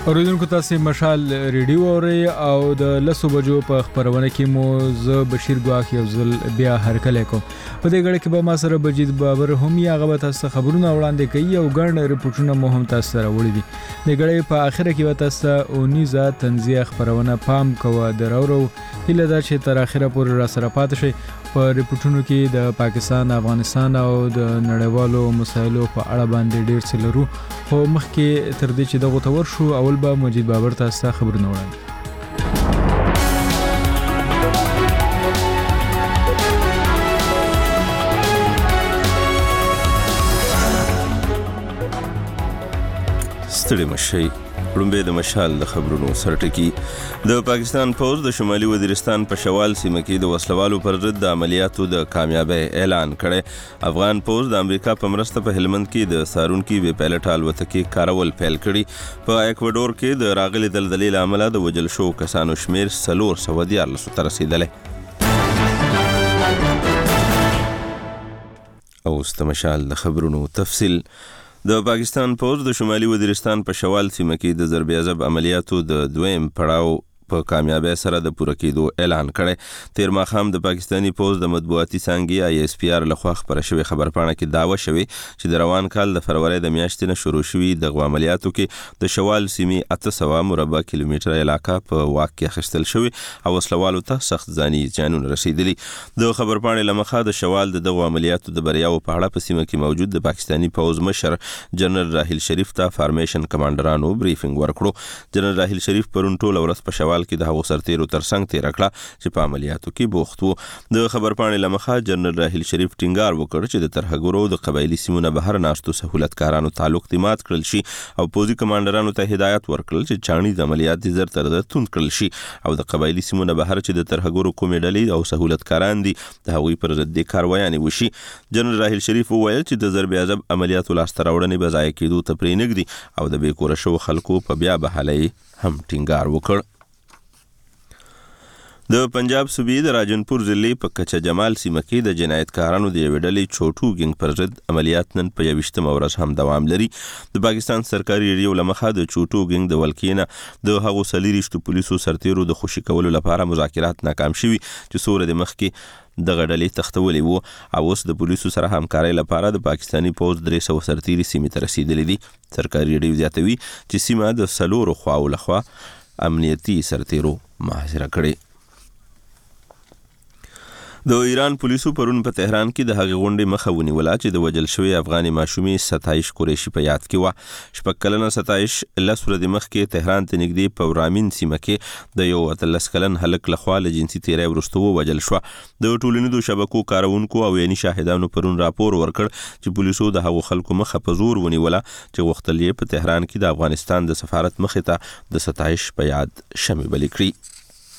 اوریدونکو تاسو مشال ریډیو اوري او د لسو بجو په خبرونه کې مو ز بشیر ګواخ یو ځل بیا هرکلی کوم. په دې غړي کې به ما سره بجید بابر هم یا غو تاسو خبرونه وړاندې کوي او ګڼ رپورټونه مو هم تاسو سره وړي دي. د غړي په اخره کې به تاسو اونیزه تنزیه خبرونه پام کوه درورو هله دا چې تر اخره پورې را سره پات شي. په رپورټونو کې د پاکستان، افغانستان او د نړیوالو مسایلو په اړه باندې ډیر څه لرو. خو مخکې تر دې چې دغه تور شو اول به مجید بابر تاسو خبرونه وړاندې. ستړي مشي لومبه د مشال د خبرونو سرټکی. د پاکستان فوج د شمالي وزیرستان په شوال سیمه کې د وسلوالو پر ضد د عملیاتو د کامیابی اعلان کړي. افغان فوج د امریکا په مرسته په هلمند کې د سارونکي بې پایلټ الوتکې کارول پیل کړي. په ایکوادور کې د راغلي دلدلې له امله د وژل شو کسانو شمیر 414 ته رسیدلی. او استمشال د خبرونو تفصیل. د پاکستان فوج د شمالي وزیرستان په شوال سیمه کې د ضرب عذاب عملیاتو د دویم پړاو په کامیابی سره د پوره کېدو اعلان کړي. تیر ماښام د پاکستانی فوج د مطبوعاتي څانګې ISPR لخوا خبره شوې خبرپاڼه کې دعوه شوې چې د روان کال د فروری د میاشتې نه شروع شوي د عملیاتو کې د شوال سیمې 800 مربع کیلومتر علاقه په واک کې اخیستل شوی او وسلوالو ته سخت ځاني زیانونه رسیدلي. د خبرپاڼې لمخه د شوال د عملیاتو د بریاو په اړه په سیمه کې موجود د پاکستانی فوج مشر جنرال راحیل شریف ته فارمیشن کمانډرانو بریفینګ ورکړو. جنرال راحیل شریف پرون ټول ورځ په شوال کې د هغو سرتیرو ترڅنګ تیر کړه چې په عملیاتو کې بوخت وو. د خبرپاڼې لمخه جنرال راحیل شریف ټینګار وکړ چې د ترهګرو د قبایلی سیمونو بهر ناستو سہولتکارانو تعلق مات کړل شي او پوځي کمانډرانو ته هدایت ورکړل چې چاڼي د عملیات زر تر د توند کړل شي او د قبایلی سیمونو بهر چې د ترهګرو کومې ډلې او سہولتکاران دي د هغوی پر ضد کاروایانې وشي. جنرال راحیل شریف وویل چې د ضرب عذاب عملیاتو لاسته راوړنې به ضایع کېدو ته پرې نږدي او د بې کوره شوو خلکو په بیا بحالۍ هم ټینګار وکړ. د پنجاب صوبې د راجنپور ضلع په کچه جمال سیمه کې د جنایتکارانو د یوې ډلې چوټو ګنګ پر ضد عملیات نن په 21 ورځ هم دوام لري. د پاکستان سرکاري ریډیو لمخه د چوټو ګنګ د ولکې د هغو 40 پولیسو سرتیرو د خوشي کولو لپاره مذاکرات ناکام شوي چې څو ورځې مخکې دغه ډلې تختولې وو او اوس د پولیسو سره همکارۍ لپاره د پاکستانی فوج 300 سرتیري سیمې ته رسیدلي دي. سرکاري ریډیو زیاتوي چې سیمه د څلورو خواو لخوا امنیتي سرتیرو محاصره کړي. د ایران پولیسو پرون په تهران کې د هغې غونډې مخه ونیوله چې د وژل شوې افغاني ماشومې ستایش قریشي په یاد کې وه. شپږ کلنه ستایش 10 ورځې مخکې تهران ته نږدې په رامین سیمه کې د یو 18 کلن هلک لخوا له جنسي تیری وروسته ووژل شوه. د ټولنیزو شبکو کارونکو او عیني شاهدانو پرون راپور ورکړ چې پولیسو د هغو خلکو مخه په زور ونیوله چې غوښتل یې په تهران کې د افغانستان د سفارت مخې ته د ستایش په یاد شمې بلې کړي.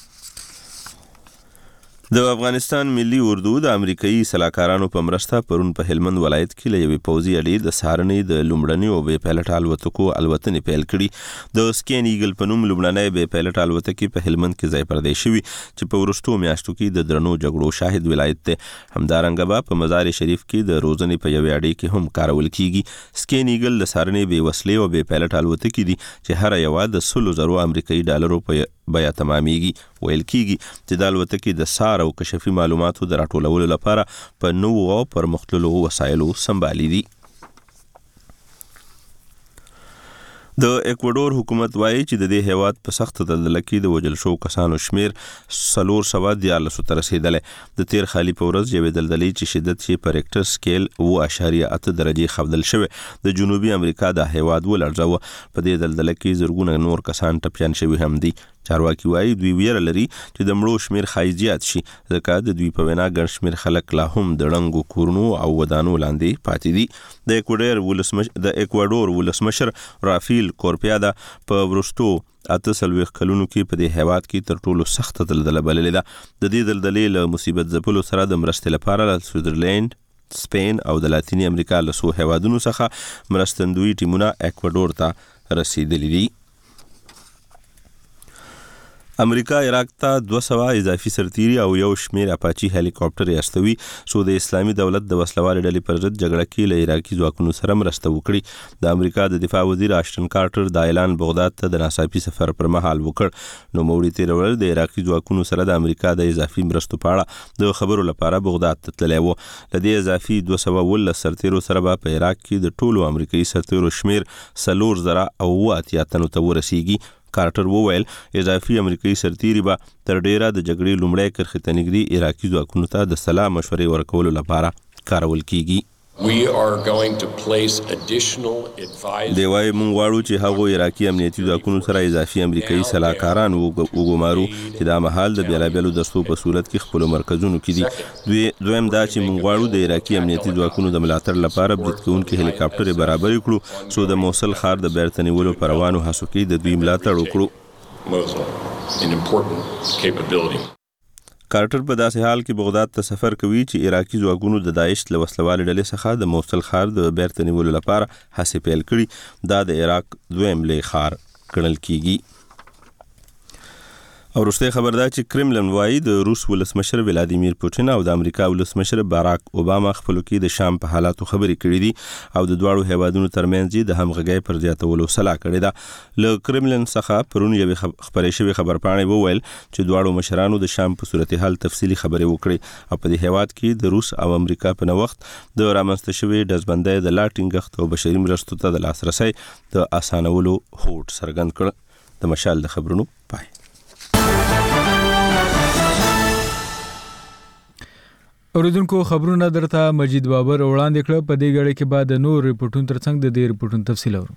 د افغانستان ملي اردو د امریکایي سلاکارانو په مرسته پرون په هلمند ولایت کې له یوې پوځي اډې د سارنې د لومړني او بې پایلټ الوتکو الوتنې پیل کړي. د سکین ایګل په نوم لومړنۍ بې پایلټ الوتکې په هلمند کې ځای پردی شوي چې په وروستو میاشتو کې د درنو جګړو شاهد ولایت دی. همدارنګه به په مزار شریف کې د روزنې په یوې اډې کې هم کارول کیږي. سکین ایګل د سارنې بې وسلې او بې پایلټ الوتکې دي چې هر یوه د 100,000 امریکایي ډالرو په بیا تمامېږي. ویل کېږي چې د الوتکې د سار او کشفي معلوماتو د راټولولو لپاره په نوو او پرمختللو وسایلو سمبالي دي. د ایکوادور حکومت وایي چې د دې هیواد په سخت دلدله کې د وژل شوو کسانو شمیر 414 ته رسیدلی. د تیر خالي په ورځ یوې دلدلې چې شدت یې په ریکټر سکیل 7.8 درجې ښودل شوی د جنوبي امریکا د هیواد ولړزوه. په دې دلدله کې زرګونه نور کسان ټپیان شوي هم دي. چارواکي وایي دوی ویره لري چې د مړو شمیر ښایي زیات شي ځکه د دوی په وینا ګڼ شمیر خلک لا هم د ړنګو کورونو او ودانو لاندې پاتې دي. د ایکوادور ولسمشر رافیل کورپیادا په وروستو 48 کلونو کې په دې هیواد کې تر ټولو سخت دلدله بللې ده. د دې دلدلې له مصیبت ځپلو سره د مرستې لپاره له سویټزرلینډ، سپین او د لاتینې امریکا له څو هیوادونو څخه مرستندوی ټیمونه ایکوادور ته رسیدلي دي. امریکا عراق ته 200 اضافي سرتیري او یو شمیر اپاچي هلیکاپټر استوي سو د اسلامي دولت د وسلوال ډلې پر ضد جګړه کې له عراقي ځواکونو سره مرسته وکړي. د امریکا د دفاع وزیر آشټن کارټر د اعلان بغداد ته د ناڅاپي سفر پر مهال وکړ. نو موري تیرول د عراقي ځواکونو سره د امریکا د اضافي مرستو په اړه د خبرو لپاره بغداد ته تللی و. لدې اضافي 210 سرتیرو سره په عراق کې د ټولو امریکایي سرتیرو شمیر 40,080 تنو ته ورسیږي. کارټر وویل اضافي امریکایي سرتیري به تر ډیره د جګړې لومړی کرښې ته نږدې عراقي ځواکونو ته د سلا مشورې ورکولو لپاره کارول کیږي. We are going to place additional advisors. دی وايي مونږ غواړو چې هغه عراقي امنیتي ځواکونو سره اضافي امریکایي سلاکاران وګمارو چې دا مهال د بیلابیلو دستو په صورت کې خپل مرکزونو کې دي. دویم دا چې مونږ غواړو د عراقي امنیتي ځواکونو د ملاتړ لپاره برید کوونکي هلیکاپټر برابر کړو سو د موصل ښار د بیرته نیولو پر روانو هڅو کې د دوی ملاتړ وکړو. An important capability. کارټر په داسې حال کې بغداد ته سفر کوي چې عراقي ځواکونو د داعش له وسلوال ډلې څخه د موصل ښار د بیرته نیولو لپاره هڅې پیل کړي. دا د عراق دویم لوی ښار ګڼل کیږي. او وروستی خبر دا چې کرملن وایي د روس ولسمشر ولادیمیر پوتین او د امریکا ولسمشر باراک اوباما خپلو کې د شام په حالاتو خبرې کړې دي او د دواړو هیوادونو ترمنځ د همغږۍ پر زیاتولو سلا کړې ده. له کرملن څخه پرون یوې خپرې شوې خبرپاڼې وویل چې دواړو مشرانو د شام په صورتحال تفصیلي خبرې وکړې او په دې هیواد کې د روس او امریکا په نوښت د رامنځته شوې ډزبندۍ د لا ټینګښت او بشري مرستو ته د لاسرسي د اسانولو هوډ څرګند کړ. د مشال د خبرونو پای. اوریدونکو خبرونه درته مجید بابر وړاندې کړ. په دې غړي کې بعد نور ریپورتونو ترڅنګ د دې ریپورتونو تفصیل اورو.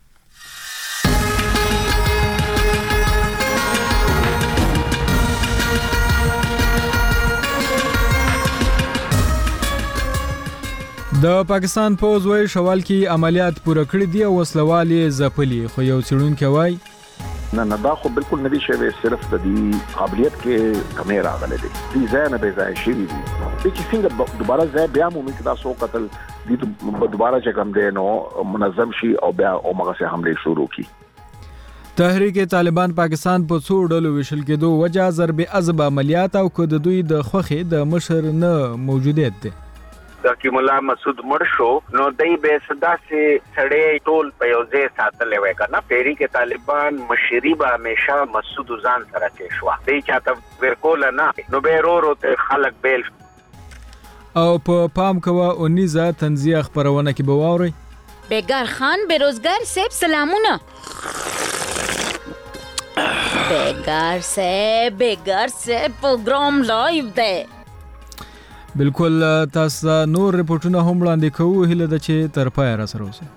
د پاکستان پوز وای شوال کې عملیات پوره کړی دي او وسلوال زپلی خو یو څړونکو وای نه دا خو بالکل ندی شوی صرف د دې قابلیت کې کمی راغلی دی. دې ځای نه به ځای شوي دي چې څنګه دوباره ځای بیا مومي چې دا څو قتل دي دوباره چې کوم دی نو منظم شي او بیا همغسې حملې شروع کړي. تحریک طالبان پاکستان په څو ډلو ویشل کېدو وجه ضرب عضب عملیات او که د دوی د خوخې د مشر نه موجودیت دی. چې مولا مسعود مړ شو نو دای به صدا سي سړې ټول په یو ځای ساتلې وای کنه. پیری کې طالبان مشری به همیشه مسعود ځان سره کې شو. دای چاته ورکول نه نو به رو ته خلک بیل او په پام کوا 19 تنزیه خبرونه کې بواوري. بیگار خان بیروزگار صاحب سلامونه. بیگار سے پروگرام لایو ده. بالکل تاسو نور ریپورتونه هم وړاندې کوو. هیله ده چې تر پای را سره اوسئ.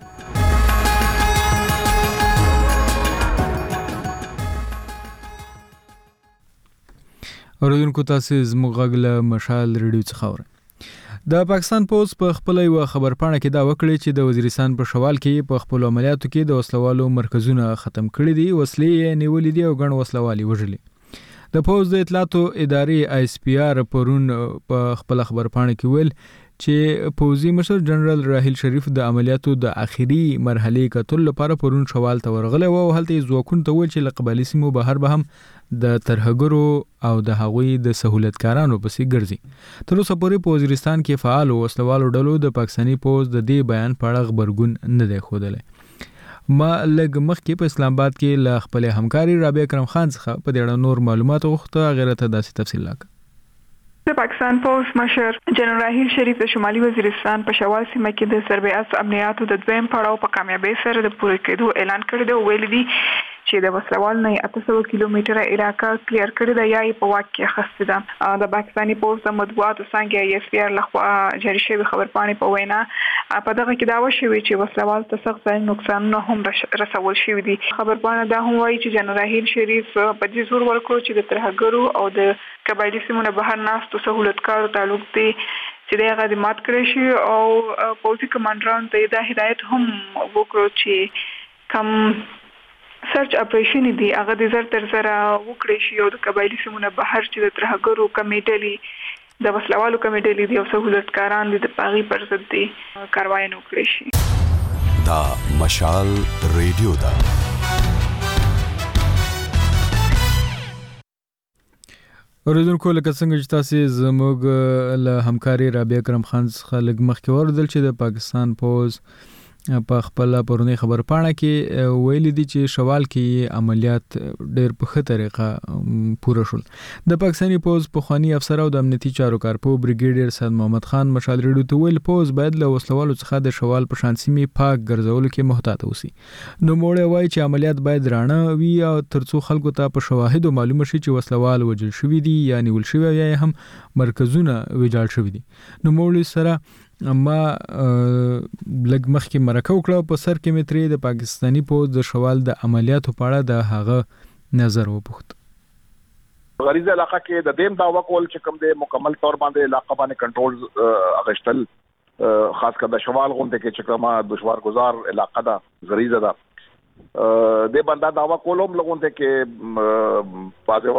اوریدونکو تاسو زموږ غږ له مشال ریډیو څخه اورئ. د پاکستان پوز په خپل یو خبرپاڼه کې دا وکړي چې د وزیرستان په شوال کې په خپل عملیاتو کې د وسلوالو مرکزونه ختم کړي دي. وسلې نیولې دي او ګڼ وسلوالي وژلي. د پوز د اطلاعاتو ادارې آی اس پی آر پرون په خپل خبرپاڼه کې ویل چې پوزي مشر جنرال راحیل شریف د عملیاتو د اخیری مرحله کتل لپاره پرون شوال ته ورغله او هلته ځواکونه ته ویل چې لقبالي سیمو بهر به هم د ترهګرو او د هغوی د سہولتکارانو پسې ګرځي. تر اوسه پورې په وزیرستان کې فعال وسلوالو ډلو د پاکستاني پوز د دې بیان په اړه خبرګون نه دی ښودلی. ما لږ مخکې په اسلام آباد کې له خپل همکاري رابعه کرم خان څخه په دې اړه نور معلومات غوښته. هغه راته داسې تفصیل راکړ. د پاکستان پوز مشر جنرال راحیل شریف د شمالي وزیرستان په شوال سیمه کې د سربیاس امنیاتو د دویم پړاو په کامیابی سره د پوره کېدو اعلان کړی دی. ویل دي چې د وسلوال نه 800 کیلومتره علاقه کلیر کړی دی یا په واک کې اخیستې ده. د پاکستاني پوز د مطبوعاتو څنګه ای اس پی آر لخوا جاری شوی خبرپاڼې په وینا په دغه کې داوا شوی چې وسلوال ته سخت نقصانونه هم رسول شوي دي. خبرپاڼه دا هم وایي چې جنرال راحیل شریف په دې زور ورکړو چې د ترهګرو او د قبایلي سیمونو بهر ناستو سہولتکارو تعلق دی چې د هغه د مات کړی شي او پوځي کمانډران ته دا هدایت هم وکړو چې کم سرچ اپریشن دي هغه د زر تر زره وکړي شي او د قبایلي سیمونو بهر چې د ترهګرو کمیټې د وسلوالو کمیټې دي او سہولتکاران دي د پاغي پر ضد دي کاروایی وکړي شي. دا مشال ریډیو دا اوریدونکو لکه څنګه چې تاسو زموږ له همکاري رابعه کرم خان څخه لږ مخکې اوریدل چې د پاکستان پوز په خپل پرونی خبر پاڼه کې ویل دي چې شوال کې عملیات ډېر په ښه طریقه پوره شول. د پاکستاني پوز په خواني افسر او د امنیتي چارو کارپو بریګیډیر سید محمد خان مشال ریډیو ته ویل پوز باید له وسلوالو څخه د شوال په شان سیمې پاک ګرځولو کې محتاط اوسي. نو موړی وایي چې عملیات باید رانه وي او ترڅو خلکو ته په شواهدو معلومه شي چې وسلوال وژل شوي دي یا نیول شوي یا هم مرکزونه ویجاړ شوي دي. نو موړی سره اما لګ مخکې مرکه وکړه په سر کې متري د پاکستاني پوز د شوال د عملیاتو په اړه د هغه نظر وپوښت. غریزه علاقه کې د دیم داوا کول چې کوم د مکمل تور باندې علاقه باندې کنټرول اغشتل خاص کر د شوال غونډه کې چې کومه دشوار گزار علاقه ده غریزه ده د بندا داوا کولم لغونته کې پازه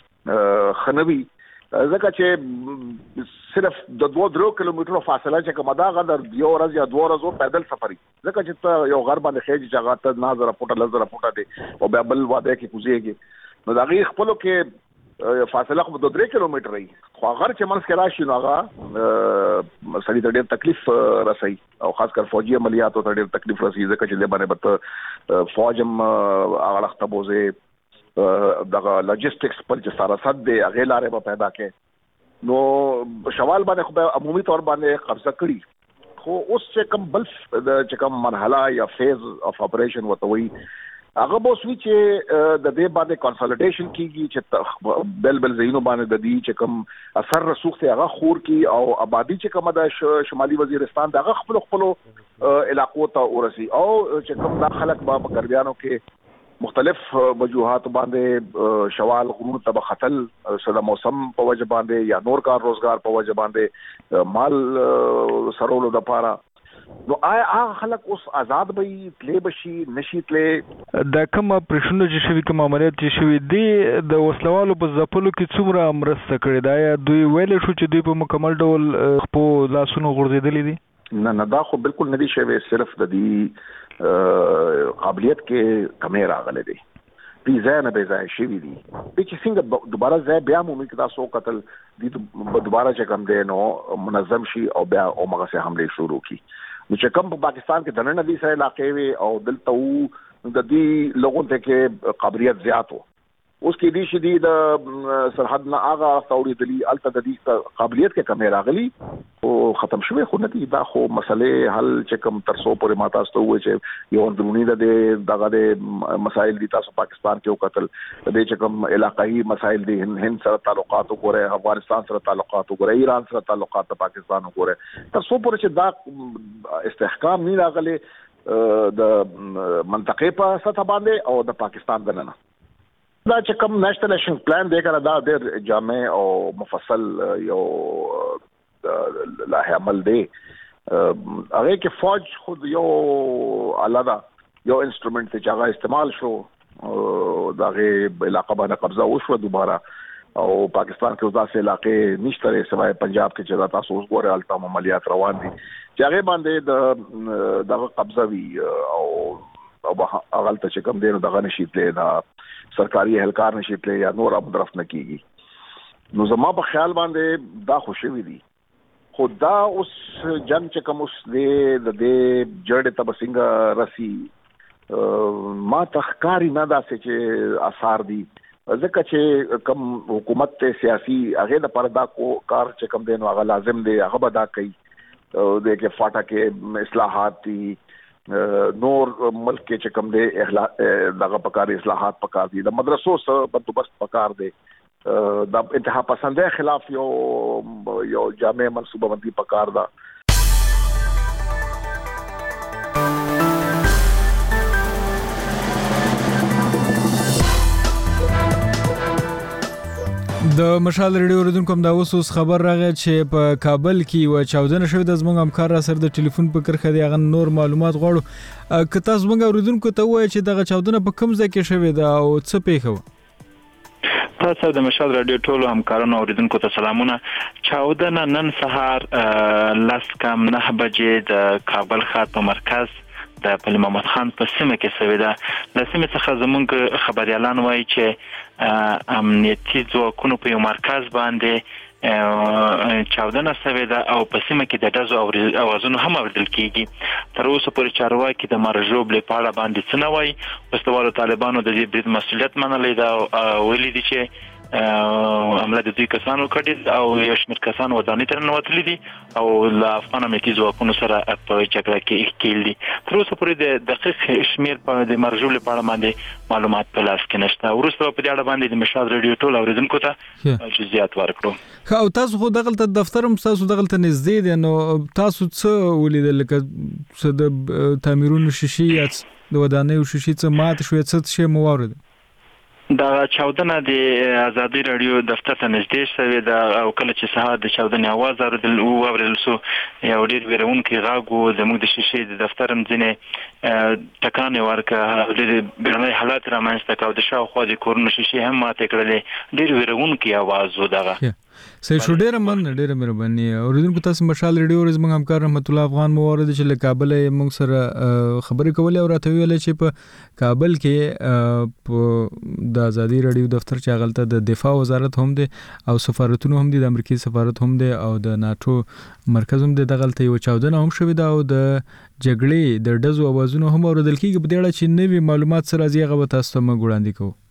وخت خنوي ځکه چې صرف د 2-3 کیلومترو فاصله چې کومه دا غدر یو ورځ یا 2 ورځې پیدل سفري ځکه چې ته یو غر باندې خېج جګه ته نظر فوټه لزر فوټه دي او بیا بل واده کې کوزيږي نو دا غي خپل کې فاصله خو 2-3 کیلومتر ای خو غر چې منځ کې راشي نو هغه سړي ته ډېر تکلیف رسي او خاص کر فوجي عملیاتو ته ډېر تکلیف رسي ځکه چې د باندې بت فوجم هغه وخت بوزي دغه لاجستیکس پر چې سره صد دی هغه لارې به پیدا کې نو شوال باندې خو عمومي طور باندې قبضه کړي خو اوس چې کوم بل چې کوم مرحله یا فیز اف اپریشن وتوي هغه به سوي چې د دې باندې کنسولیډیشن کیږي چې بل زینو باندې د دې چې کوم اثر رسوخ ته هغه خور کی او آبادی چې کوم د شمالي وزیرستان د هغه خپل علاقو ته ورسي او چې کوم د خلک په غربیانو کې مختلف وجوهات باندې شوال غرور ته خطل سره موسم په وجه باندې یا نور کار روزګار په وجه باندې مال سرولو د پاره نو هغه خلک اوس آزاد به تلې بشي نشي تلې د کوم پرشنو چې شوی کوم عملیات چې شوی دی د وسلوالو په ځپلو کې څومره مرسته کړې دا یا دوی ویل شو چې دوی په مکمل ډول په لاسونو غورځېدلې دي نه دا خو بالکل نه دي شوی صرف د دې قابلیت کې کمی راغله دي دې ځای نه به ځای شي دي چې څنګه دوباره ځای بیا مومي کې تاسو قتل دي دوباره چې کوم دی نو منظم شي او بیا او مغه سه حمله شروع کی نو چې کوم په پاکستان کې دنه ندي سره علاقې وي او دلته د دې لوګو ته کې قابلیت زیاتو اوس کې دي شدي د سرحد نه هغه توري دلی الته د دې قابلیت کې کمی راغلي او ختم شوی خو نه دي دا خو مسلې حل چې کوم ترسو پورې ماته ستو وي چې یو اندرونی دغه د مسائل دي تاسو پاکستان کې وکتل د چې کوم علاقائی مسائل دي هند سره تعلقات وګوره افغانستان سره تعلقات وګوره ایران سره تعلقات پاکستان وګوره ترسو پورې چې دا استحکام نه راغلي د منطقې په سطح باندې او د پاکستان دننه دا چې کوم نېشنل ایکشن پلان دی کنه دا ډېر جامع او مفصل یو لایحه عمل دی هغه کې فوج خود یو علاوه یو انسټرومنت چې هغه استعمال شو دغه علاقې باندې قبضه وشو دوباره او پاکستان کې اوسه علاقې نشته سوای پنجاب کې چې تاسو اوس ګوره الټا عملیات روان دي چې هغه باندې دغه قبضه وی او هغه ته چې کوم دی دغه نشیتله دا سرکاري اهلکار نشیتله یا نور اب طرف نه کیږي نو زما په خیال باندې دا خوشوي دي خدا اوس جنگ چې کوم اوس د جړې ته بسنګ رسی ما تخکاری نه داسې چې اثار دي ځکه چې کوم حکومت ته سیاسي هغه د پردا کو کار چې کوم دین هغه لازم دی هغه بدا کوي د کې فاټا کې اصلاحات دي نور ملک کې چې کوم دی دغه پکار اصلاحات پکار دي د مدرسو سره بندوبست پکار دی د انتها پسندۍ خلاف یو جامع منصوبه بندي پکار ده د مشال ریډیو اوریدونکو دا اوس خبر راغی چې په کابل کې و چاودنه شوې د زموږ همکار را سره د ټلیفون په کرخه دی هغه نور معلومات غواړو که تاسو زموږ اوریدونکو ته وایي چې دغه چاودنه په کوم ځای کې شوې ده او څه پیښه وه تاسو د مشال ریډیو ټولو همکارانو اوریدونکو ته سلامونه چاودنه نن سهار 9:09 بجې د کابل ښار په مرکز د پل محمد خان په سیمه کې شوې ده. د سیمې څخه زموږ خبريالان وایي چې امنیتي ځواکونو په یو مرکز باندې چاودنه شوې ده او په سیمه کې د ډزو اوازونه هم اورېدل کیږي. تر اوسه پورې چارواکي د مرجوب لپاره باندې څه نه وایي. وسلوالو طالبانو د دې برید مسؤلیت منلی ده او ویلي دي چې عمله د دوی کسانو کړي او یو شمېر کسان ودانۍ ته ننوتلي دي او له افغان امنیتي ځواکونو سره په جګړه کې ښکېل دي. تر اوسه پورې د دقیق شمېر په د مرجوب لپاره باندې معلومات په لاس کې نشته. وروسته په دې اړه باندې د مشهد رادیو ټول اوریدونکو ته جزئیات ورکړو. او تاسو خو دغلته دفتر هم تاسو دغلته نږدې دی، نو تاسو څه ولیدل لکه څه د تعمیرونو شیشې یا د ودانیو شیشې څه مات شوې څه شی مو واورېدل؟ دا چاودنه د آزادي رادیو دفتر ته نږدې شوې ده او کله چې سهار د چاودنې आवाज اورېدل شو یو ډېر ویرونکی غږ و. زموږ د شیشې د دفتر هم ځینې ټکانې ورکړه، ډېر بیړنی حالات رامنځته کړه او د شاوخوا د کورونو شیشې هم ماتې کړلې. ډېر ویرونکی आवाज و دغه. صحیح شو. ډېره مهرباني. اوریدونکو تاسو مشال ریډیو زموږ همکار رحمت الله افغان مو ورته چې له کابل موږ سره خبرې کولې او راته ویل چې په کابل کې د آزادي رادیو دفتر چې غلطه د دفاع وزارت هم دی او سفارتونو هم دي، د امریکای سفارت هم دی او د ناتو مرکز هم دی. د غلطه یو چاودنه هم شوې ده او د جګړې د ډزو اوازونه هم اوریدل کیږي. په دې اړه چې نوي معلومات سره زیغه به تاسو ته موږ وړاندې کوو.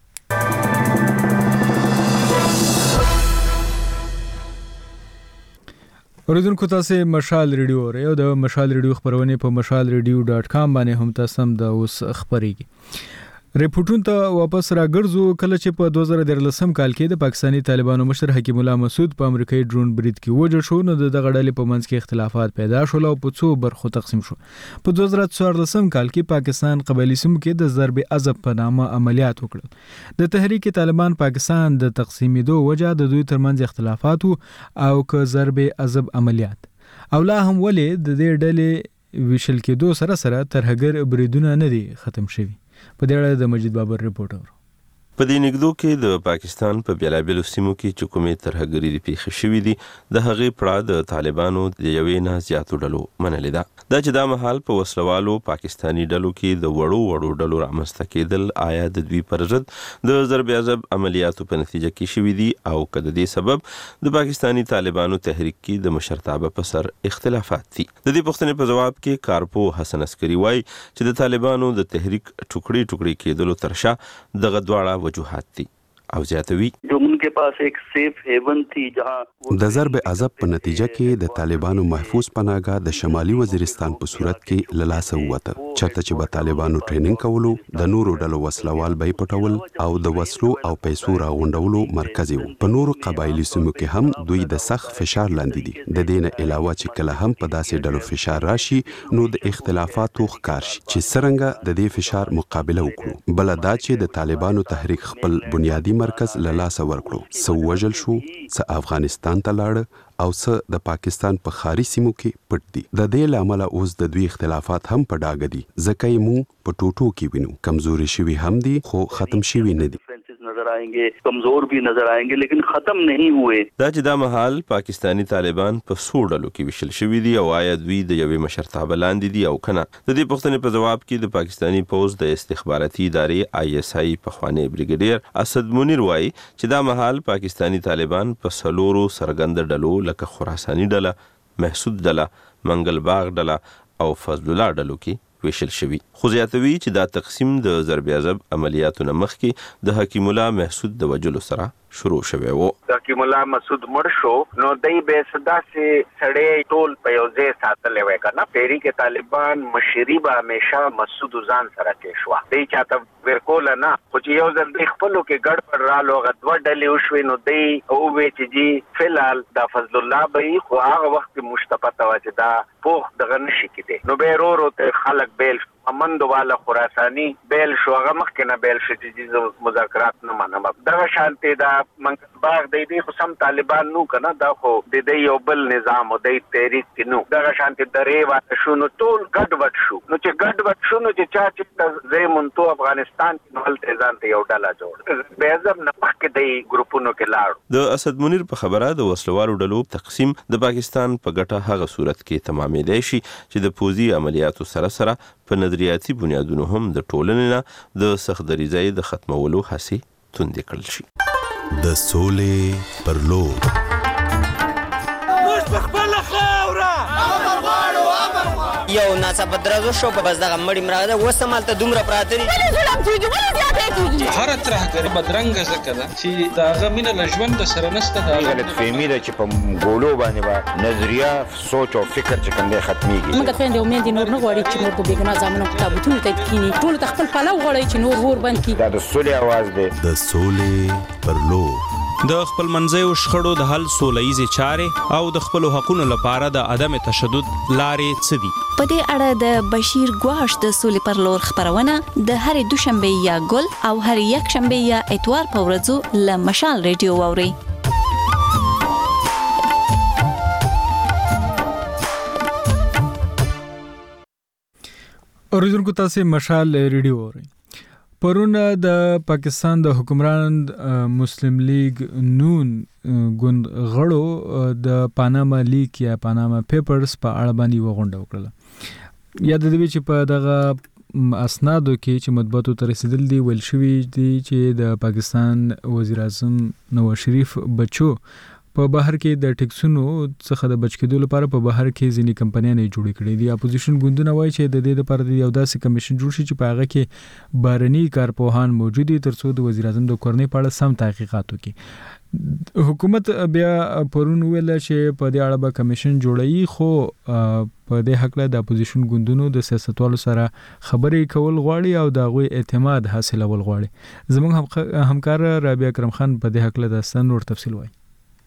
اوریدونکو تاسو مشال ریډیو اورئ او د مشال ریډیو خبرونه په mashalradio.com باندې هم تاسو هم د اوس خبرېږي. ریپورتونو ته واپس راګرځو. کله چې په 2013 کال کې د پاکستانی طالبانو مشر حکیم الله مسعود په امریکایي ډرون برید کې وژل شو، نو د دغه ډلې په منځ کې اختلافات پیدا شول او په څو برخو تقسیم شو. په 2014 کال کې پاکستان قبایلی سیمو کې د ضرب عذاب په نامه عملیات وکړل. د تحریک طالبان پاکستان د تقسیمېدو وجه د دوی ترمنځ اختلافات او که ضرب عذاب عملیات او لا هم ولې د دې ډلې ویشل کېدو سره ترهګر بریدونه نه دي ختم شوي. په دې اړه د مجید بابر رپورټ اورو. په دې نګدو کې د پاکستان په بیلابیلو سیمو کې چې کومې ترهګري پیښې شوې دي د هغې پړه د طالبانو د یوې نه زیاتو ډلو منلې ده. دا چې دا مهال په وسلوالو پاکستانی ډلو کې د وړو ډلو رامنځته کېدل آیا د دوی پر ضد د ضرب عذاب عملیاتو په نتیجه کې شوې دي او که د دې سبب د پاکستانی طالبانو تحریک کې د مشرتابه په سر اختلافات دي. د دې پوښتنې په جواب کې کارپو حسن عسکری وایي چې د طالبانو د تحریک ټوکړي کېدلو ترشا دغه دواړه وجوهات دي او زیاتوي د ضرب عذاب په نتیجه کې د طالبانو محفوظ پناهګاه د شمالي وزیرستان په صورت کې له لاسه ووته. چرته چې به طالبانو ټریننګ کولو، د نورو ډلو وسلوال به پټول او د وسلو او پیسو راغونډولو مرکز وو. په نورو قبایلی سیمو کې هم دوی د سخت فشار لاندې دي. د دې نه علاوه چې کله هم په داسې ډلو فشار راشي نو د اختلافاتو ښکار شي چې څرنګه د دې فشار مقابله وکړو. بل دا چې د طالبانو تحریک خپل بنیادی مرکز له لاسه ورکړو. څه وژل شو، څه افغانستان ته لاړ او څه د پاکستان په خاري سیمو کې پټ دي. د دې لامل اوس د دوی اختلافات هم په ډاګه دي، ځکه یې مو په ټوټو کې وینو. کمزوري شوي هم دي خو ختم شوي نه دي. नजर आएंगे, कमजोर भी नजर आएंगे, लेकिन खत्म नहीं हुए. دا چې دا مهال پاکستانی طالبان په څو ډلو کې ویشل شوي دي او آیا دوی د یوې مشرتابه لاندې دي او کنه. د دې پوښتنې په جواب کې د پاکستانی پوز د استخباراتي ادارې ISI پخوانی بریګیډیر اسد منیر وایي چې دا مهال پاکستانی طالبان په څلورو سرګند ډلو لکه خراساني ډله، محسود ډله، منګل باغ ډله او فضل الله ډلو کې ویشل شوی. خو زیاتوي چې دا تقسیم د ضرب عذاب عملیاتو نه مخکې د حکیم الله محسود د وجلو سره شروع شوی وو. حکیم الله مسعود مړ شو نو دای به صدا سي سړی ټول په یو ځای ساتلې وای کنه. پیری کې طالبان مشری به همیشه مسعود ځان سره کې شو. دای چاته ورکول نه خو چې یو ځل د خپلو کې ګډ پر رالو غدوه ډلې وشوي نو دای او وی چې جی فلال د فضل الله به خو هغه وخت مشتپته و چې دا پوخ دغه نشي کېده. نو به رو ته خلک بیل امند والا خراسانی بیل شو، هغه مخکنه بیل شو چې مذاکرات نه منم. دغه شانته دا منګل باغ د دې خو سم طالبان نو کنه، دا خو د دې یو بل نظام او د تحریک نو. دغه شانته درې واټ شو نو ټول ګډ وډ شو. نو چې ګډ وډ شو نو چې چا چې زمون تو افغانستان کې نو ته ځان ته یو ډله جوړ به اعظم نه پکې د ګروپونو کې لاړ. د اسد منیر په خبره د وسلوالو ډلو تقسیم د پاکستان په ګټه هغه صورت کې تمامېدای شي چې د پوزي عملیاتو سره په نظریاتي بنیادونو هم د ټولنې نه د سختدریځۍ د ختمولو هڅې توندې کړل شي. د سولې پر لور یو ناڅاپه درزو شو په بس دغه مړی مراده وسمالته دومره پراته دي هر ترهګر بدرنګ زکه ده چې داغه مینه له ژوند سره نسته دا غلط فهمي ده چې په ګولو باندې با نظریه سوچ او فکر چې کنده ختميږي. موږ خويندې امید نور نه غواړي چې نور په بیګناه ځامنو کتابونه ته کینی ټول خپل پلو غواړي چې نور ور بند کی. دا د سولې आवाज ده. د سولې پر لور د خپل منځیو شخړو د حل سوله‌ییزې چارې او د خپلو حقوقو لپاره د عدم تشدد لارې څه دي؟ په دې اړه د بشیر ګواش د سولې پر لور خبرونه د هرې دوشنبه یا ګل او هر یک شنبه یا اتوار په ورځو له مشال ریډیو واوري. اوریدونکو تاسو مشال ریډیو واوري. پرون د پاکستان د حکمران مسلم لیگ نون ګوند غړو د پاناما لیک یا پاناما پیپرز په اړه باندې وغونډه وکړه. یا د دې چې په دغه اسنادو کې چې مطبوعاتو ته رسیدل دي ویل شوي دي چې د پاکستان وزیر اعظم نواز شریف بچو په بهر کې د ټیکسونو څخه د بچ کېدو لپاره په بهر کې ځینې کمپنیانې جوړې کړې دي. اپوزیشن ګوندونه وایي چې د دې لپاره یو داسې کمیشن جوړ شي چې په هغه کې بهرني کارپوهان موجود وي ترڅو د وزیر اعظم د کورنۍ په اړه سم تحقیقات وکړي. حکومت بیا پرون ویل چې په دې اړه به کمیشن جوړوي، خو په دې حق له د اپوزیشن ګوندونو د سیاستوالو سره خبرې کول غواړي او د غوي اعتماد حاصلول غواړي. زموږ همکار رابعه اکرم خان په دې حق له داستان نور تفصیل وایي.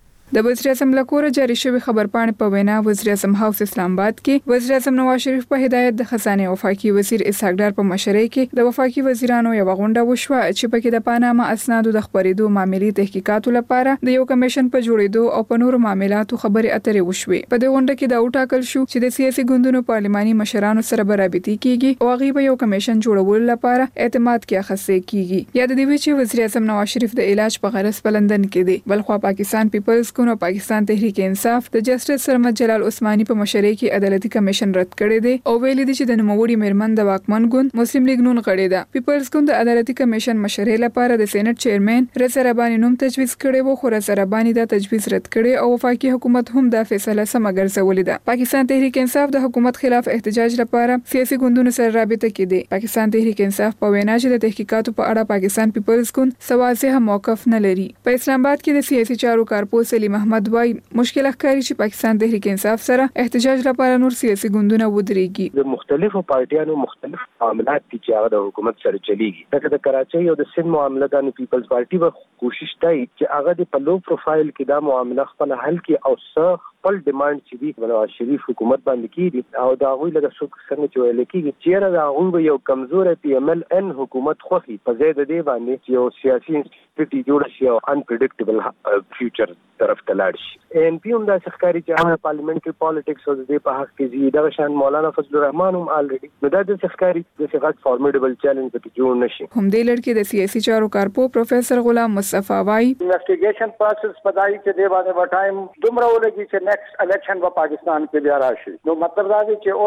د وزیر اعظم لکوره جاری شوی خبرپاڼې په وینا وزیر اعظم هاوس اسلام آباد کې وزیر اعظم نواز شریف په هدایت د خزانه وفاقي وزیر اسحاق ډار په مشرۍ کې د وفاقي وزیرانو یو غونډه وشوه چې پکې د پاناما اسنادو د خبرېدو معاملې تحقیقاتو لپاره د یو کمیشن په جوړېدو او په نورو معاملاتو خبرې اترې وشوې. په دې غونډه کې دا وټاکل شو چې د سیاسي ګوندونو پارلماني مشرانو سره برابرۍ کیږي او هغه به یو کمیشن جوړول لپاره اعتماد کې اخیستل کیږي. یا د دې چې وزیر اعظم نواز شریف د علاج په غرض په لندن کې دی، بلخو پاکستان پیپلز کو پاکستان تحریک انصاف د جسټس سرمد جلال عثماني په مشرۍ کې عدالتي کمیشن رد کړی دی او ویلي دي چې د نوموړي میرمن د واکمن ګوند مسلم لیگ نون غړې ده. پیپلز ګوند د عدالتي کمیشن مشرۍ لپاره د سېنات چیرمن رضا رباني نوم تجویز کړی و، خو رضا رباني دا تجویز رد کړی او وفاقي حکومت هم دا فیصله سم ګرځولې ده. پاکستان تحریک انصاف د حکومت خلاف احتجاج لپاره سیاسي ګوندونو سره رابطه کې دی. پاکستان تحریک انصاف په وینا چې د تحقیقاتو په اړه پاکستان پیپلز ګوند سوازه موقف نه لري. په اسلام آباد کې د سیاسي چارو کارپوه سلیم احمد وای مشکل ښکاري چې پاکستان تحریک انصاف سره احتجاج لپاره نور سیاسي ګوندونه ودرېږي. د مختلفو پارټیانو مختلف معاملات دي چې هغه د حکومت سره چلیږي. لکه د کراچۍ او د سند معاملې د پیپلز پارټي به کوشش کوي چې هغه د په لو پروفایل کې دا معاملې خپل حل کړي او څه خپل ډیماند چې دی نواز شریف حکومت باندې کیږي او دا غوي لکه څنګه چې ویل کیږي چې دا غوي یو کمزور پی ایم ال ان حکومت خوخي په ځای د دې باندې چې یو سیاسي انسټیټیوټ جوړ شي او انپریډکټیبل فیوچر طرف ته لاړ شي. ان پی هم دا ښکاری چې هغه پارلیمنټري پالیټکس او د په حق کې زی دا شان مولانا فضل الرحمن هم الریډي نو دا د ښکاری د څخه فارمیډبل چیلنج په جوړ نشي. هم دې لړ کې د سیاسي چارو کارپو پروفیسور غلام مصطفی وای انویسټیګیشن پروسس پدای چې دی باندې ټایم دومره ولګي چې نیکسټ الیکشن په پاکستان کې بیا راشي. نو مطلب دا دی چې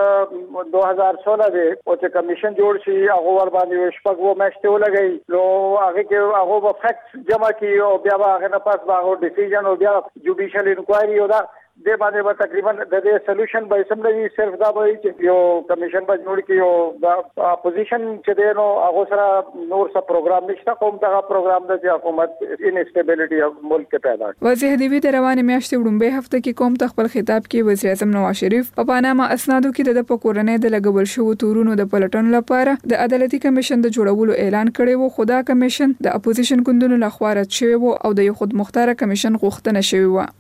اوس 2016 دی او چې کمیشن جوړ شي هغه ور باندې شپږ و میاشتې ولګي نو هغه کې هغه په فیکټس جمع کی او بیا هغه نه پاس هغه ډیسیژن او بیا جوډیشل انکوایری او دا د باندې به تقریبا د دې سولوشن به سم نه صرف دا به چې یو کمیشن به جوړ کی او د اپوزیشن چې دی نو هغه سره نور څه پروګرام نشته کوم دا پروګرام د حکومت انسټیبিলিټي ملک کې پیدا کړ. وزیر دیوی د روانې میاشتې وړاندې هفته کې کوم خپل خطاب کې وزیر اعظم نواز شریف په پاناما اسنادو کې د پکورنۍ د لګول شو تورونو د پلټن لپاره د عدالتي کمیشن د جوړولو اعلان کړی وو، خو دا کمیشن د اپوزیشن ګوندونو لخوا رد شوی وو او د یو خود مختار کمیشن غوښتنه شوی وو.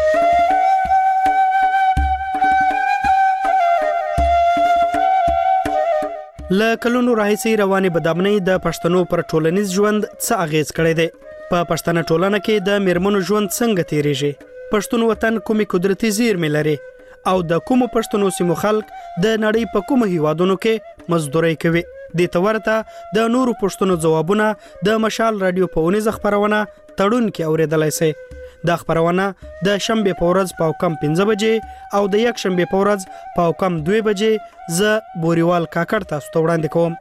له کلونو راهیسې روانې بدامنۍ د پښتنو پر ټولنیز ژوند څه اغیز کړی دی؟ په پښتنه ټولنه کې د میرمنو ژوند څنګه تیریږي؟ پښتون وطن کومې قدرتي زیرمې لري او د کومو پښتنو سیمو خلک د نړۍ په کومو هیوادونو کې مزدوري کوي؟ دې ته ورته د نورو پښتنو ځوابونه د مشال رادیو په اونیزه خبرونه تړون کې اوریدلای شئ. دا خبرونه د شنبه په ورځ په کم 15 بجې او د یک شنبه په ورځ په کم 2 بجې ز بوريوال کاکړ تاسو ته وړاندې کوم.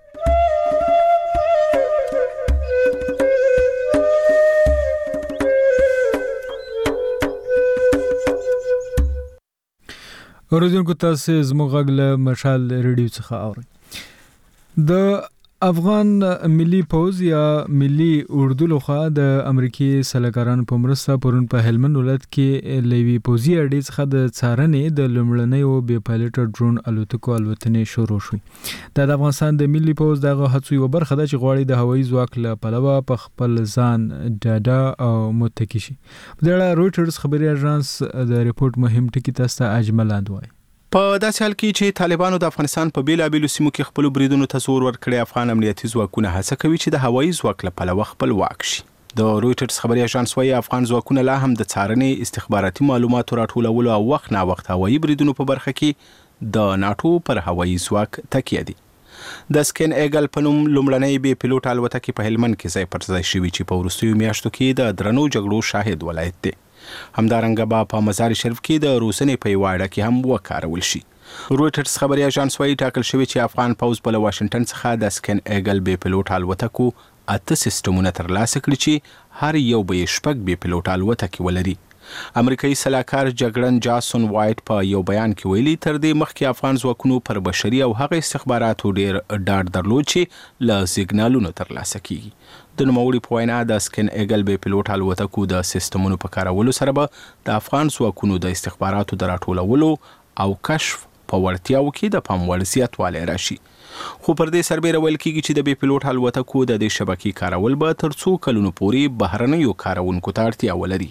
اوریدونکو تاسو زموږ غږ له مشال ریډیو څخه اورئ. د افغان ملي پوز یا ملي اردو لخوا د امریکای سلاکارانو په مرسته پرون په هلمند ولایت کې لوی پوزي اډې څخه د څارنې د لومړنۍ او بې پایلټ ډرون الوتکو الوتنې شروع شوې. د افغانستان د ملي پوز دغه هڅو یو برخه ده چې غواړي د هوایي ځواک له پلوه په خپل ځان ډاډه او متکی شي. په دې اړه رويټرز خبري اژانس د ریپورت مهم ټکی تاسو ته اجملاند وایي. په داسې حال کې چې طالبانو د افغانستان په بیلابېلو سیمو کې خپل بریدونو ته زور ورکړي، افغان امنیتي ځواکونه هڅه کوي چې د هوایي ځواک له پلوه خپلواک شي. د رويټرز خبري اژانس وايي افغان ځواکونه لا هم د څارنې، استخباراتي معلوماتو راټولولو او وخت نا وخت هوایي بریدونو په برخه کې د ناتو پر هوایي ځواک تکیه دي. د سکین ایګل په نوم لومړنۍ بې پیلوټ الوتکې په هلمند کې ځای پر ځای شوې چې په وروستیو میاشتو کې د درنو جګړو شاهد ولایت دی. همدارنګه به په مزار شریف کې د روسنې په یوه اډه کې هم وکارول شي. رويټرز خبري اژانس وايي ټاکل شوی چې افغان پوز په واشنگټن څخه د سکین ایګل بې پیلوټ الوتکو 8 سیستمونه ترلاسه کړي چې هر یو به شپږ بې پیلوټ الوتکې ولري. امریکایي سلاکار جګړن جاسون وایټ په یو بیان کې ویلي تر دې مخکې افغان ځواکونو پر بشري او هغه استخباراتو ډیر ډاډ درلود چې له سیګنالونو ترلاسه کیږي. د نوموړي په وینا د سکین ایګل بې پیلوټ الوتکو د سیستمونو په کارولو سره به د افغان ځواکونو د استخباراتو د راټولولو او کشف په وړتیاو کې د پام وړ زیاتوالی راشي. خو پر دې سربېره ویل کېږي چې د بې پیلوټ الوتکو د دې شبکې کارول به تر څو کلونو پورې بهرنیو کارونکو ته اړتیا ولري.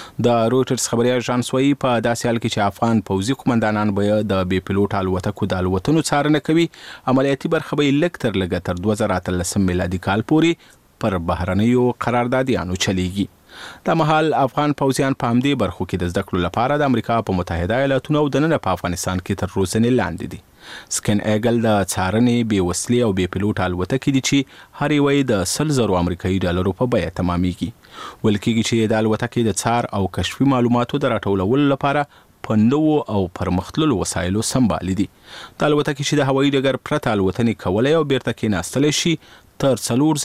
د رويټرز خبري اژانس وايي په داسې حال کې چې افغان پوځي قومندانان به د بې پیلوټ الوتکو د الوتنو څارنه کوي، عملیاتي برخه به لږ تر لږه تر 2013 میلادي کال پورې پر بهرنیو قراردادیانو چلیږي. دا مهال افغان پوځیان په همدې برخو کې د زده کړو لپاره د امریکا په متحده ایالاتونو او دننه په افغانستان کې تر روزنې لاندې دي. سکین ایګل د څارنې بې وسلې او بې پیلوټ الوتکې دي چې هر یوه د 100,000 امریکایي ډالرو په بیه تمامیږي. ویل کېږي چې د الوتکې د څار او کشفي معلوماتو د راټولولو لپاره په نوو او پرمختللو وسایلو سمبالي دي. د الوتکې چې د هوایي ډګر پرته الوتنې کولی او بیرته کېناستلی شي تر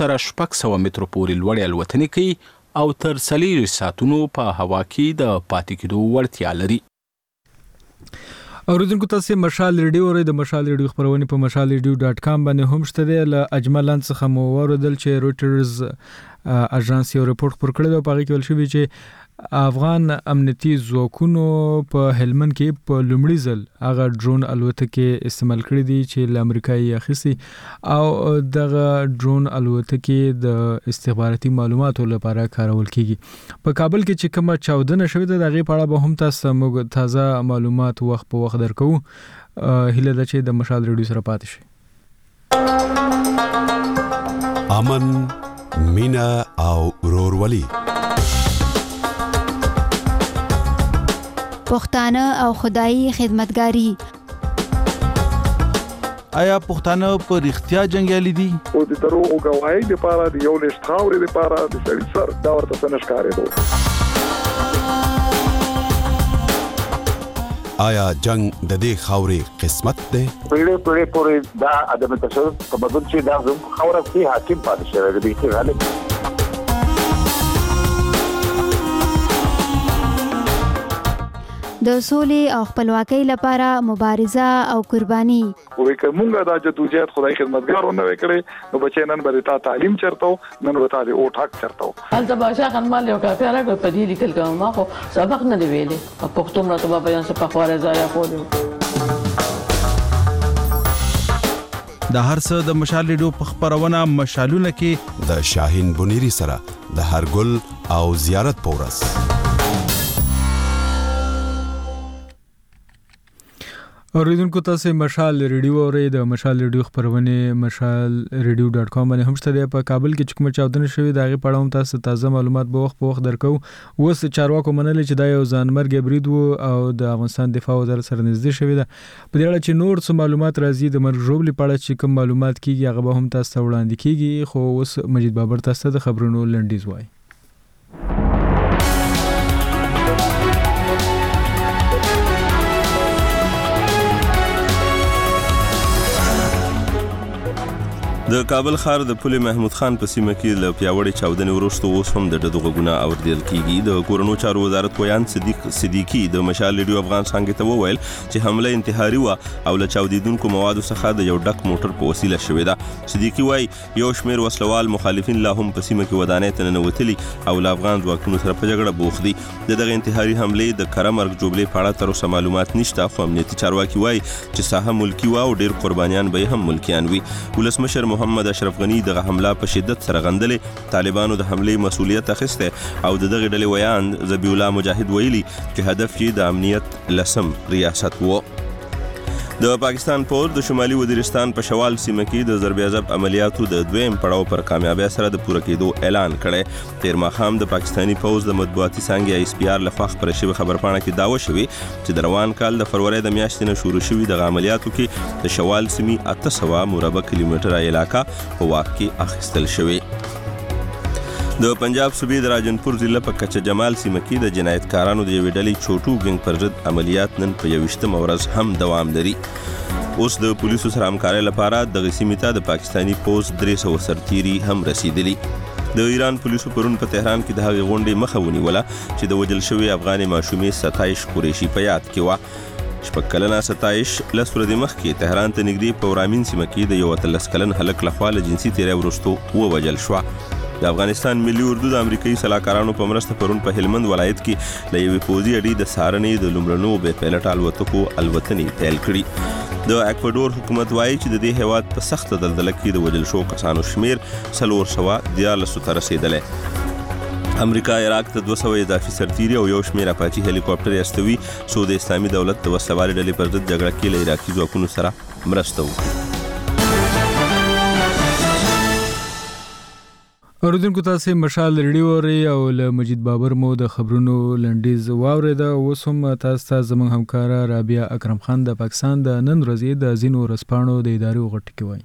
4,600 مترو پورې لوړې الوتنې کوي او تر 4 ساعتونو په هوا کې د پاتې کېدو وړتیا لري. اوریدونکو تاسو مشال ریډیو اورئ. د مشال ریډیو خبرونه په mashalradio.com باندې هم شته دی. له اجملاند څخه مو اوریدل چې رويټرز اژانس یو ریپورت پر کړی دی په هغه کې ویل شوی چې افغان امنیتي ځواکونو په هلمند کې په لومړي ځل هغه ډرون الوتکې استعمال کړې دي چې له امریکایي اخیستي او دغه ډرون الوتکې د استخباراتي معلوماتو لپاره کارول کیږي. په کابل کې چې کومه چاودنه شوې ده دغه په اړه به هم تاسو موږ تازه معلومات وخت په وخت درکو. هیله ده چې د مشال ریډیو سره پاتې شئ. امن، مینا او ورورولي، پښتانه او خدایي خدمتګاری. آیا پښتانه په رښتیا جنگیالي دي؟ او د درو او غواړي د پاره د یو لښت خاورې د پاره د سړي سر دا ورته څنګه ښکارېدو. آیا جنگ د دې خاورې قسمت دی؟ پیړې پورې دا ادم تشدد په بدل چې دا زم خوره کې حاکم پاتې شوی دی چې غالب د سولې او خپلواکۍ لپاره مبارزه او قرباني. وې کومه دا جدوجہد خدای خدمتګارونه وکړي نو بچی نن به تا تعلیم چرته نن به تا او ټاک چرته. هلته باشا خنمال یو کافي راغی په دې لیکل کوم ما خو سبق نه دی ویلې په پښتو مرته په بیان څخه خواره ځای خوري. د هر څه د مشال ریډیو په خبرونه مشالونه کې د شاهین بنيري سره د هرګل او زیارت پورس. اوریدونکو تاسو مشال ریډیو اورئ. د مشال ریډیو خبرونه mashalradio.com باندې هم شته دی. په کابل کې کوم چاودنه شوې د هغه په اړه هم تاسو تازه معلومات به وخت په وخت درکو. اوس چارواکو منل چې دا یو ځانمرګ برید وو او د افغانستان دفاع وزارت سره نږدې شوې ده. په دې اړه چې نور څه معلومات راځي د مرګ ژوبلې په اړه چې کوم معلومات کیږي هغه به هم تاسو وړاندې کیږي. خو اوس مجید بابر تاسو د خبرونو لنډیز وایي. د کابل ښار د پل محمود خان په سیمه کې له پیاوړې چاودنې وروسته اوس هم د ډدو غږونه اوریدل کیږي. د کورونو چارو وزارت ویان صدیقي د مشال ریډیو افغان څنګه ته وویل چې حمله انتحاري و او له چاودیدونکو موادو څخه د یو ډک موټر په وسیله شوې ده. صدیقي وایي یو شمېر وسلوال مخالفین لا هم په سیمه کې ودانۍ ته ننوتلي او له افغان ځواکونو سره په جګړه بوخت دي. د دغه انتحاري حملې د کره مرګ جوړې په اړه تر اوسه معلومات نشته، خو امنیتي چارواکي وایي چې ساحه ملکي و او ډېر قربانیان به هم ملکیان وي. ولسمشر محمد اشرف غنی دغه حمله په شدت سره غندلې. طالبانو د حملې مسؤلیت اخیسته او د دغه ډلې ویان ذبیح الله مجاهد ویلي چې هدف یې د امنیت لسم ریاست و. د پاکستان پوز د شمالي وزیرستان په شوال سیمه کې د ضرب عضب عملیاتو د دویم پړاو پر کامیابی سره د پوره کېدو اعلان کړی. تیر ماښام د پاکستانی پوز د مطبوعاتي څانګې ISPR لخوا خپره شوې خبرپاڼه کې دعوه شوې چې د روان کال د فروری د میاشتې نه شروع شوي دغه عملیاتو کې د شوال سیمې 800 مربع کیلومتره علاقه په واک کې اخیستل شوې. د پنجاب صوبې د راجنپور ضلع په کچه جمال سیمه کې د جنایتکارانو د یوې ډلې چوټو ګنګ پر ضد عملیات نن په 21 ورځ هم دوام لري. اوس د پولیسو سره همکارۍ لپاره دغه سیمې ته د پاکستانی پوز 300 سرتیري هم رسیدلي. د ایران پولیسو پرون په تهران کې د هغې غونډې مخه ونیوله چې د وژل شوې افغانې ماشومې 27 قریشي په یاد کې وه. شپږ کلنه 27 لس ورځې مخکې تهران ته نږدې په ورامین سیمه کې د 13 کلن هلک لخوا له جنسي تیری وروسته ووژل شوه. د افغانستان ملي اردو د امریکایي سلاکارانو په مرسته پرون په هلمند ولایت کې له یوې پوځي اډې د څارنې د لومړنو بې پیلټ الوتکو الوتنې پیل کړي. د اکوادور حکومت وایي چې د دې هیواد په سخته دلدله کې د وژل شوو کسانو شمیر 414 ته رسېدلی. امریکا عراق ته 200 اضافي سرتیري او یو شمېر اپاچي هلیکاپټر استوي څو د اسلامي دولت د وسلوالې ډلې پر ضد جګړه کې له عراقي ځواکونو سره مرسته وکړي. اوریدونکو تاسو مشال ریډیو اورئ او له مجید بابر مو د خبرونو لنډیز واوریده. اوس هم تاسو ته زموږ همکاره رابعه اکرم خان د پاکستان د نن ورځې د ځینو ورځپاڼو د ادارې غټ کې وایي.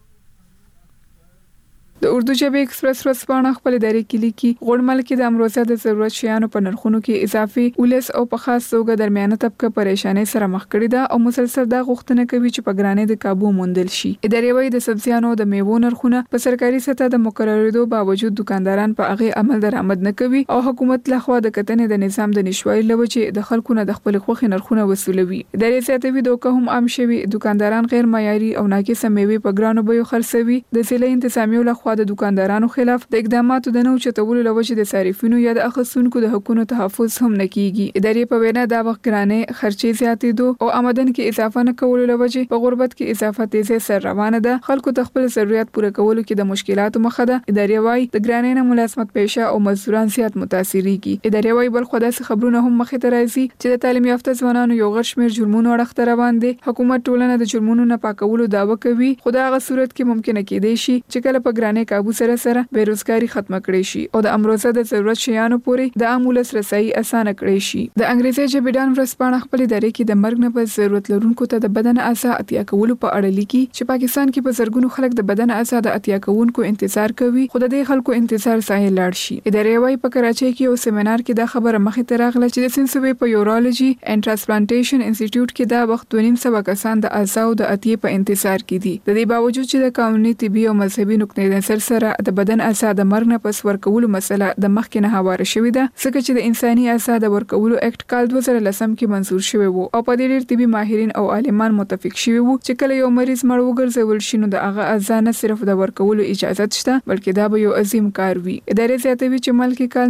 د اردو ژبې ایکسپریس ورځپاڼه خپل ادارې کې لیکي غونډمل کې د امروزه د ضرورت شیانو په نرخونو کې اضافي ولس او په خاص توګه درمیانه طبقه پریشانی سره مخ کړي ده او مسلسل دا غوښتنه کوي چې په ګرانۍ د قابو موندل شي. ادارې وايي د سبزیانو د میوو نرخونه په سرکاري سطح د مقرریدو باوجود دکانداران په هغه عمل درآمد نه کوي او حکومت لخوا د کتنې د نظام د نشوالي له وجې د خلکو نه د خپل خوخي نرخونه وصولوي. ادارې زیاتوي دوکه هم عام شوي دکانداران غیر معیاري او ناقصه میوې په ګرانو بیو خرڅوي. د ضلع انتظامیه لخوا د دکاندارانو خلاف د اقداماتو د نو چتولو لوجه د صارفینو یا د اخیستونکو د حقوقو تحفظ هم نه کیږي. ادارې په وینا دا وخت ګرانې خرچې زیاتېدو او آمدن کې اضافه نه کولو لوجه په غربت کې اضافه تیزه سر روانه ده. خلکو د خپل ضرورت پوره کولو کې د مشکلاتو مخه ده. ادارې وايي د ګرانۍ نه ملازمت پیشه او مزدوران زیات متاثرېږي. ادارې وايي بل خدای څخه خبرونه هم مخې ته راځي چې د تعلیم یافته ځوانانو یو غټ شمېر جرمونو اړخ روان دي. حکومت ټولنه د جرمونو نه پاکولو دعوه کوي خو دا هغه صورت کې ممکنه کېدای شي چې کله په ګرانۍ قابو سره بیروزګاری ختمه کړي شي او د امروزه د ضرورت شیانو پورې د عام ولس رسایي اسانه کړي شي. د انګریزي ژبې ډان ورځپاڼه خپل ادارې کې د مرګ نه پس ضرورت لرونکو ته د بدن اعضاء اتیا کولو په اړه لیکي چې پاکستان کې په زرګونو خلک د بدن اعضاء د اتیا کوونکو انتظار کوي خو د دې خلکو انتظار ځای لاړ شي. ادارې وايي په کراچۍ کې یو سیمینار کې دا خبره مخې ته راغله چې د سند صوبې په یورولوژي اینڈ ټرانسپلانټیشن انسټیټیوټ کې دا وخت 2.5 کسان د اعضاء د اتیا په انتظار کې دي. د دې باوجود چې د قانوني طبي او مذهبي نقطې نظر سره د بدن اعضاء د مرګ نه پس ورکولو مسله د مخکې نه هواره شوې ده ځکه چې د انساني اعضاء د ورکولو اکټ کال 2010 کې منظور شوی وو او په دې ډېر طبي ماهرین او عالمان متفق شوي وو چې کله یو مریض مړ وګرځول شي نو د هغه اعضاء نه صرف د ورکولو اجازه شته بلکې دا به یو عظیم کار وي. ادارې زیاتوي چې ملک کال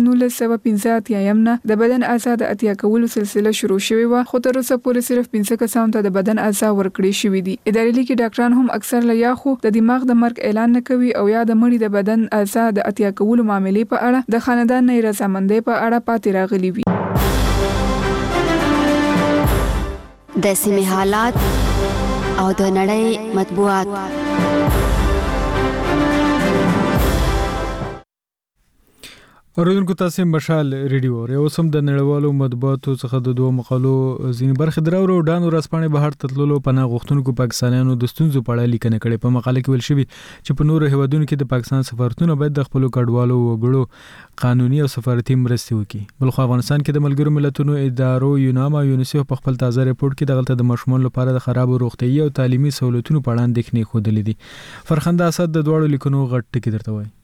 1915 نه د بدن اعضاء د اتیا کولو سلسله شروع شوې وه خو تر اوسه پورې صرف 15 کسانو ته د بدن اعضاء ورکړي شوي دي. ادارې لیکي ډاکټران هم اکثر له یا خو د دماغ د مرګ اعلان نه کوي او یا د مړي د بدن اعضاء د اتیا کولو معاملې په اړه د خاندان نه رضامندۍ په اړه پاتې راغلي وي. د سیمې حالات او د نړۍ مطبوعات. اوریدونکو تاسو مشال ریډیو او سم د نړیوالو مطبوعاتو څخه د دوه مقالو ځینې برخې دراوړو ډانو راسپانې بهر تطللو پناه غوښتونکو پاکستانیانو د ستونزو په اړه لیکنه کړې. په مقاله کې ویل شوی چې په نورو هیوادونو کې د پاکستان سفارتونه باید د خپل کډوالو وګړو قانوني او سفارتي مرستې وکړي. بلخو افغانستان کې د ملګرو ملتونو ادارو یوناما یونیسف په خپل تازه ریپورت کې دغلت د ماشومان لپاره د خراب روغتيایي او تعلیمي سہولتونو په اړه اندېښنې خوده لیدي. فرخنده اسد د دوړو لیکنو غټ ټکی درته وایي.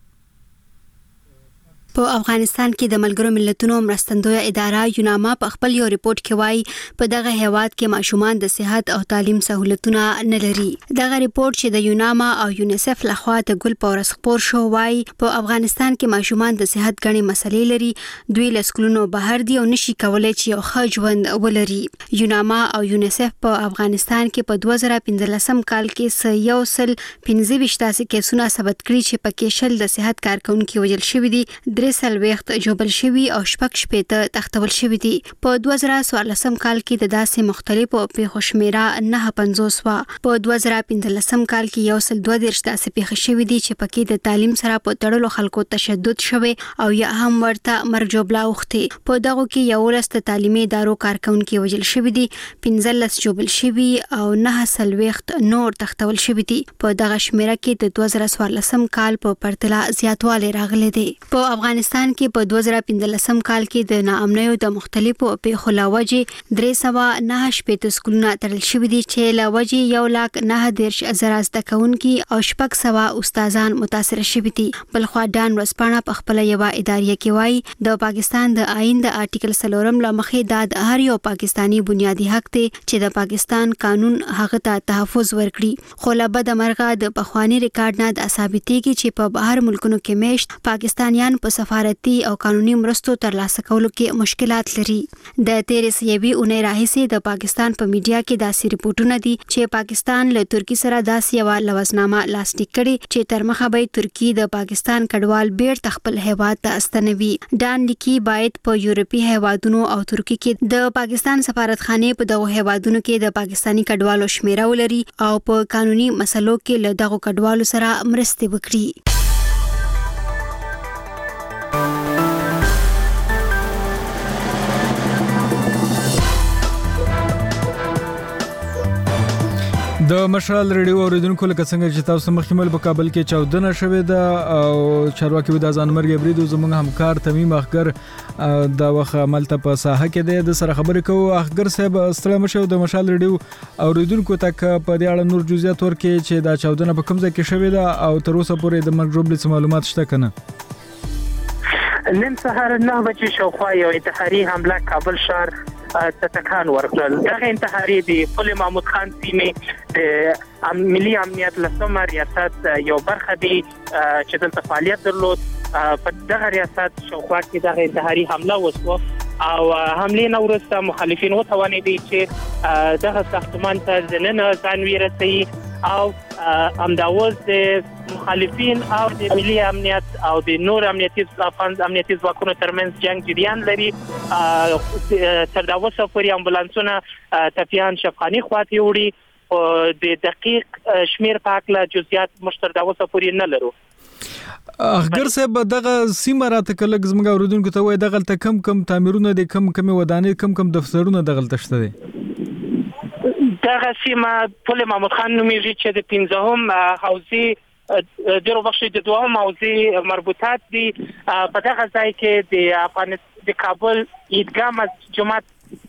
په افغانستان کې د ملګرو ملتونو مرستندویه اداره یوناما په خپل یو ریپورت کې وایي په دغه هیواد کې ماشومان د صحت او تعلیم سہولتونه نه لري. دغه ریپورت چې د یوناما او یونیسف لخوا د ګل پورس خبر شو وایي په افغانستان کې ماشومان د صحت غني مسلې لري. دوی له سکولونو بهر دي او نشي کولای چې یو ښه ژوند ولري. یوناما او یونیسف په افغانستان کې په 2015 کال کې 125 کیسونه ثبت کړي چې پکې شل د صحت کارکونکو وژل شوي دي، 3 وخت جوبل شوی او شپږ شپېته تختول شوی دي. په 2014 کال کې د داسې مختلفو پیښو شمیره 950 وا. په 2015 کال کې یو سل 22 داسې پیښې شوې دي چې پکې د تعلیم سره په تړلو خلکو تشدد شوی او یا هم ورته مرګ جوړلا وخته. په دغه کې یو لست تعلیمي ادارو کارکونکو وژل شوی دي، 15 جوبل شوی او 9 وخت نور تختول شوی دي. په دغه شمیره کې د 2014 کال په پرتله زیاتوالی راغلی دی. په افغانستان کې په 2015 کال کې د ناامنیو د مختلفو پیښو لوجې 309 سکولونه تړل شوي دي چې لوجې 1,09,000 زده کوونکي او 600 استادان متاثر شوي دي. بلخوا ډان ورځپاڼه په خپل یو ادارې کې وایي د پاکستان د آئین د آرټیکل 4 له مخې د هر یو پاکستانی بنیادی حق دی چې د پاکستان قانون هغه ته تحفظ ورکړي. خو له بده مرغه د پخوانی ریکارډ نه د ثابتېږي چې په بهر ملکونو کې میشت پاکستانیان په سفارتي او قانوني مرستو ترلاسه کولو کې مشکلات لري. د 13 اونۍ راهیسې د پاکستان په میډیا کې داسې ریپورتونه دي چې پاکستان له ترکی سره داسې یو لوزنامه لاسلیک کړي چې تر مخه به ترکی د پاکستان کډوال بیرته خپل هیواد ته استنوي. ډان لیکي باید په یورپی هیوادونو او ترکی کې د پاکستان سفارتخانه په دغه هیوادونو کې د پاکستانی کډوالو شمیره ولري او په قانوني مسلو کې له دغه کډوالو سره مرسته وکړي. د مشال ریډیو اوریدونکو لکه څنګه چې تاسو مخکمل په کابل کې 14 شوه ده او چارواکي د ځانمرګ بریدو زموږ همکار تمیم اخګر دا وخت عملته په ساحه کې د سره خبرې کوو. اخګر صاحب ستړي مشه د مشال ریډیو اوریدونکو تک په دې اړه نور جزئیات ورکړي چې دا 14 په کوم ځای کې شوه ده او تر اوسه پورې د مرګ جوړ معلومات شته کنه؟ نن سهار 9 بجې شاوخوا یو انتحاري حمله کابل ښار تتکان ورکړل. دغه انتحاري د پل محمود خان سیمې د ملي امنیت لسمه ریاست یو برخه دی چې دلته فعالیت درلود. په دغه ریاست شاوخوا کې دغه انتحاري حمله وشوه او حمله نه وروسته مخالفین وتوانېدي چې دغه ساختمان ته ځننه ځان ورسوي او همداوز د مخالفین او د ملي امنیت او د نور امنیتي ځواکونو ترمنځ جنگ جریان لري. تر دا اوسه پورې امبولانسونه تپیان شفخاني خواته وړي. د دقیق شمیر په اړه جزئیات مشتر دا اوسه پورې نه لرو. اخګر صاحب دغه سیمه راته کلک زموږ اوریدونکو ته وای دغه کم تعمیرونه دي کم ودانې کم دفترونه دغه تشته دي. دغه سیمه پل محمود خان نومیږي چې د 15 حوزې ډیرو بخش د دوهم حوزې مربوطات دي. په دغه ځای کې د کابل عیدګاه مسجد جمعه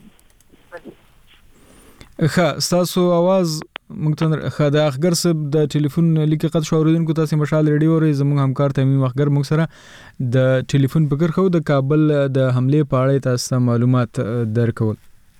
تاسو आवाज مونږ ته د اخګر صاحب د ټلیفون لیکي قد شو اوریدونکو تاسو مشال ریډیو ری زموږ همکار تمیم اخګر موږ سره د ټلیفون فکر خو د کابل د حمله په اړه تاسو معلومات درکول.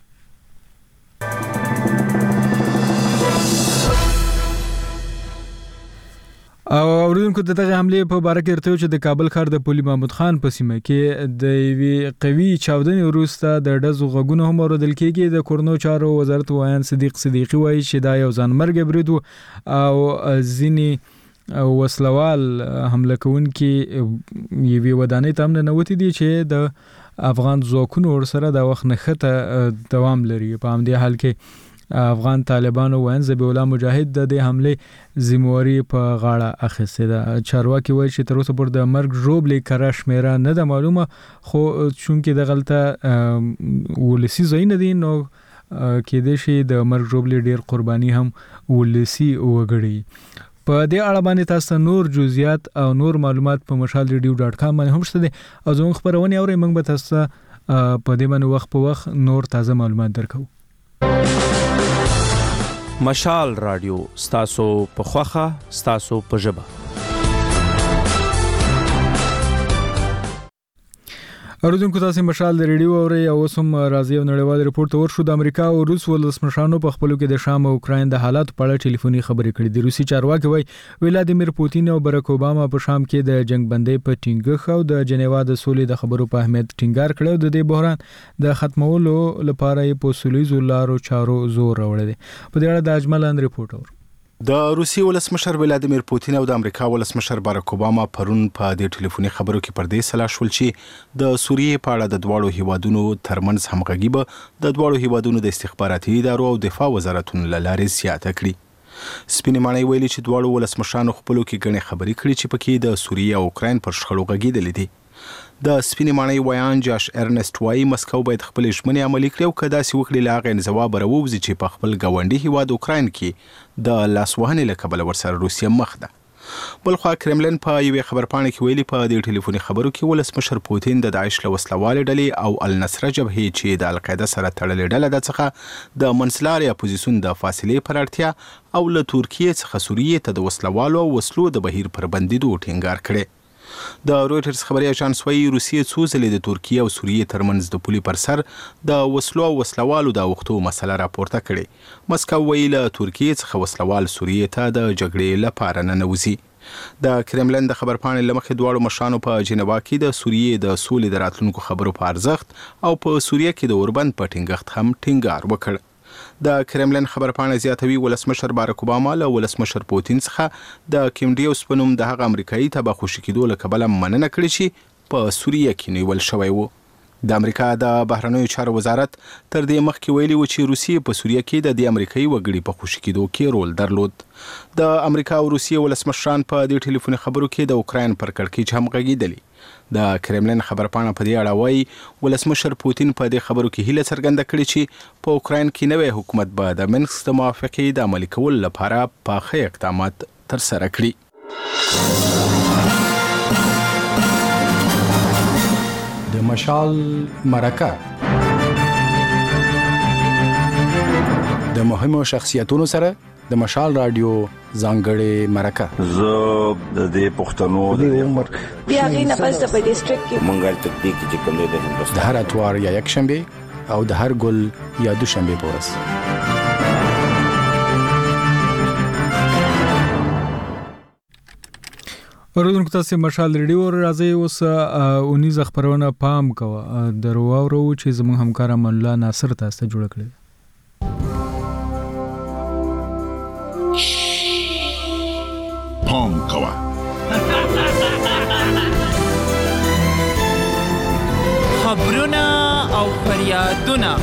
او اوریدونکو دغه حمله په باره کې ارته چې د کابل ښار د پل محمود خان په سیمه کې د وی قوي چاودنې وروسته د ډزو غږونه هم اوریدل کېږي. د کورنو چارو وزارت وایان صدیق صدیقی وایي چې دا یو ځانمرګ برید او ځینی وسلوال حمله کوونکي یوې ودانۍ ته هم ننوتي دي چې د افغان ځواکونو ورسره د وخت نښته دوام لري. په همدې حال کې افغان طالبانو وین ذبیح الله مجاهد د دې حمله ذمہواری په غاړه اخیسته ده. چارواکي وایي چې تر اوسه پورې د مرګ ژوبلې کره شمیره نه ده معلومه، خو چونکې د غلطه ولسی ځای نه دي نو کېدای شي د مرګ ژوبلې ډیر قرباني هم ولسی وګړي. په دې اړه باندې تاسو نور جزئیات او نور معلومات په mashalradio.com باندې هم شته دي او زموږ خبرونه اورئ، موږ به تاسو په دې باندې وخت په وخت نور تازه معلومات درکو. مشال رادیو ستاسو په خوخه ستاسو په ژبه. اوریدونکو تاسو مشال د ریډیو اوري او سم راځي او نړیوال ریپورت ورشو. د امریکا او روس ولسمشرانو په خپلو کې د شام او اوکراین د حالات په اړه ټلیفوني خبرې کړې دي. روسي چارواکي وایي ولادیمیر پوتین او باراک اوباما په شام کې د جنگ بندۍ په ټینګښت او د جنیوا د سولې د خبرو په اهمیت ټینګار کړو. د دې بحران د ختمولو لپاره یې په سولېزو لارو چارو زور راوړی دی. په دې اړه د اجمل ریپورت اور د روسي ولسمشر ولادیمیر پوتین او د امریکا ولسمشر باراک اوباما پرون په دې ټلیفوني خبرو کې پر دې سلا شول چې د سوریې په اړه د دواړو هیوادونو ترمنځ همغږي به د دواړو هیوادونو د استخباراتي ادارو او دفاع وزارتونو له لارې زیاته کړي. سپینې ماڼۍ ویلي چې دواړو ولسمشرانو خپلو کې ګڼې خبرې کړي چې پکې د سوریې او اوکراین پر شخړو غږېدلې دي. د سپینې ماڼۍ ویان جاش ارنست وایي مسکو باید خپل ژمنې عملي کړي او که داسې وکړي له هغې ځواب راووځي چې په خپل ګاونډي هیواد اوکراین کې د لاسوهنې له کبله ورسره روسیه مخ ده. بلخوا کرملن په یوې خبرپاڼې کې ویلي په دې ټلیفوني خبرو کې ولسمشر پوتین د داعش له وسلوالې ډلې او النصره جبهې چې د القاعده سره تړلې ډله ده څخه د منځلارې اپوزیسیون د فاصلې پر اړتیا او له ترکیې څخه سوریې ته د وسلوالو او وسلو د بهیر پر بندیدو ټینګار کړی. د رويټرز خبري اژانس وایي روسیې څو ځلې د ترکیې او سوریې ترمنځ د پولې پر سر د وسلو او وسلوالو د اوښتو مسله راپورته کړې. مسکو وایي له ترکیې څخه وسلوال سوریې ته د جګړې لپاره ننوځي. د کرملن د خبرپاڼې له مخې دواړو مشرانو په جنیوا کې د سوریې د سولې د راتلونکو خبرو په ارزښت او په سوریه کې د اوربند په ټینګښت هم ټینګار وکړ. د کرملن خبرپاڼه زیاتوي ولسمشر باراک اوباما له ولسمشر پوتین څخه د کیم ډیوس په نوم د هغه امریکایي تبه خوشي کېدو له کبله مننه کړې چې په سوریه کې نیول شوی و. د امریکا د بهرنیو چارو وزارت تر دې مخکې ویلي و چې روسیې په سوریه کې د دې امریکایي وګړي په خوشي کېدو کې رول درلود. د امریکا او روسیې ولسمشران په دې ټلیفوني خبرو کې د اوکراین پر کړکېچ هم غږېدلي. د کرملن خبرپاڼه په دې اړه وایي ولسمشر پوتین په دې خبرو کې هیله څرګنده کړې چې په اوکراین کې نوی حکومت به د منسک د موافقې د عملي کولو لپاره پاخه اقدامات ترسره کړي. د مشال مرکه د مهمو شخصیتونو سره د مشال رادیو ځانګړې مرکه. زه د دې پښتنو د عمر بیا غینه پس په ډیسټریکټ کې مونږه تطبیق چې کوم د هندوستان د هر اتوار یا یک شنبه او د هر ګل یا دوشنبه په ورځ. اوریدونکو تاسو مشال ریډیو راځي اوس اونیز خبرونه پام کوه درواورو چې زموږ همکار امان الله ناصر تاسو ته جوړ کړی. پام کوه خبرونه او فریادونه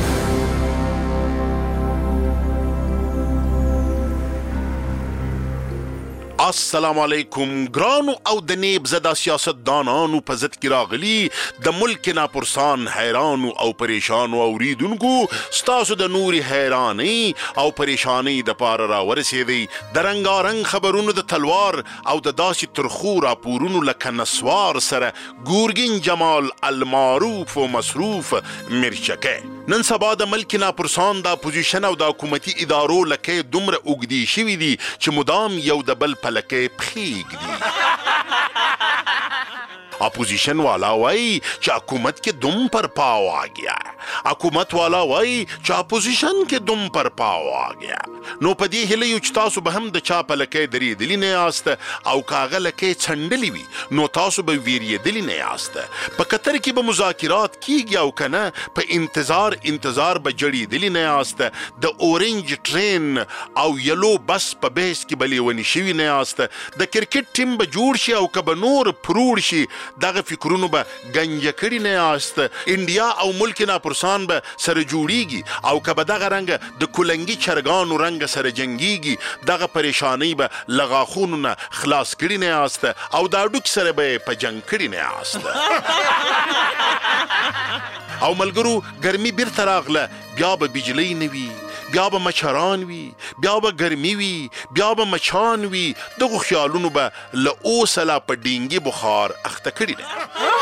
السلام علیکم ګرانو او د نیب زده سیاست دانانو په ضد کې راغلي د ملک ناپرسان حیرانو او پریشانو اوریدونکو ستاسو د نوري حیرانی او پریشانی د پاره را ورسېدی د رنگارنګ خبرونو د تلوار او د داسې ترخو راپورونو لکه نسوار سره ګورګین جمال المعروف و مصروف مرچکه. نن سبا د ملک ناپرسان د اپوزیشن او د حکومتي ادارو لکه دومره اوږدې شوي دي چې مدام یو د بل پلکې پخېږدي. اپوزیشن والا وای چې حکومت کې دم پر پاو آ گیا. حکومت والا وای چې اپوزیشن کې دم پر پاو آ گیا. نو په دې هله یو چې تاسو به هم د چا پلکې درېدلی نه یاست او کاغه لکې څنډلی وي نو تاسو به ویریدلی نه یاست. په قطر کې به مذاکرات کیږي او کنه په انتظار به جړېدلی نه یاست. د اورنج ټرین او یلو بس په بیس کې به لیونی شوي نه یاست. د کرکټ ټیم به جوړ شي او که به نور پروړ شي دغه فکرونو به گنجه کړي نه یاست. انډیا او ملک ناپرسان به سره جوړیږي او که به دغه رنګ د کلنګي چرګانو رنګ سره جنګیږي دغه پریشانی به له غاښونو نه خلاص کړي نه یاست او دا ډوک سره به په جنګ کړي نه یاست. او ملګرو ګرمي بیرته راغله، بیا به بجلی نه وي، بیا به مچران وي، بیا به ګرمي وي، بیا به مچان وي. دغو خیالونو به له اوسه لا په ډینګي بخار اخته کړي نه.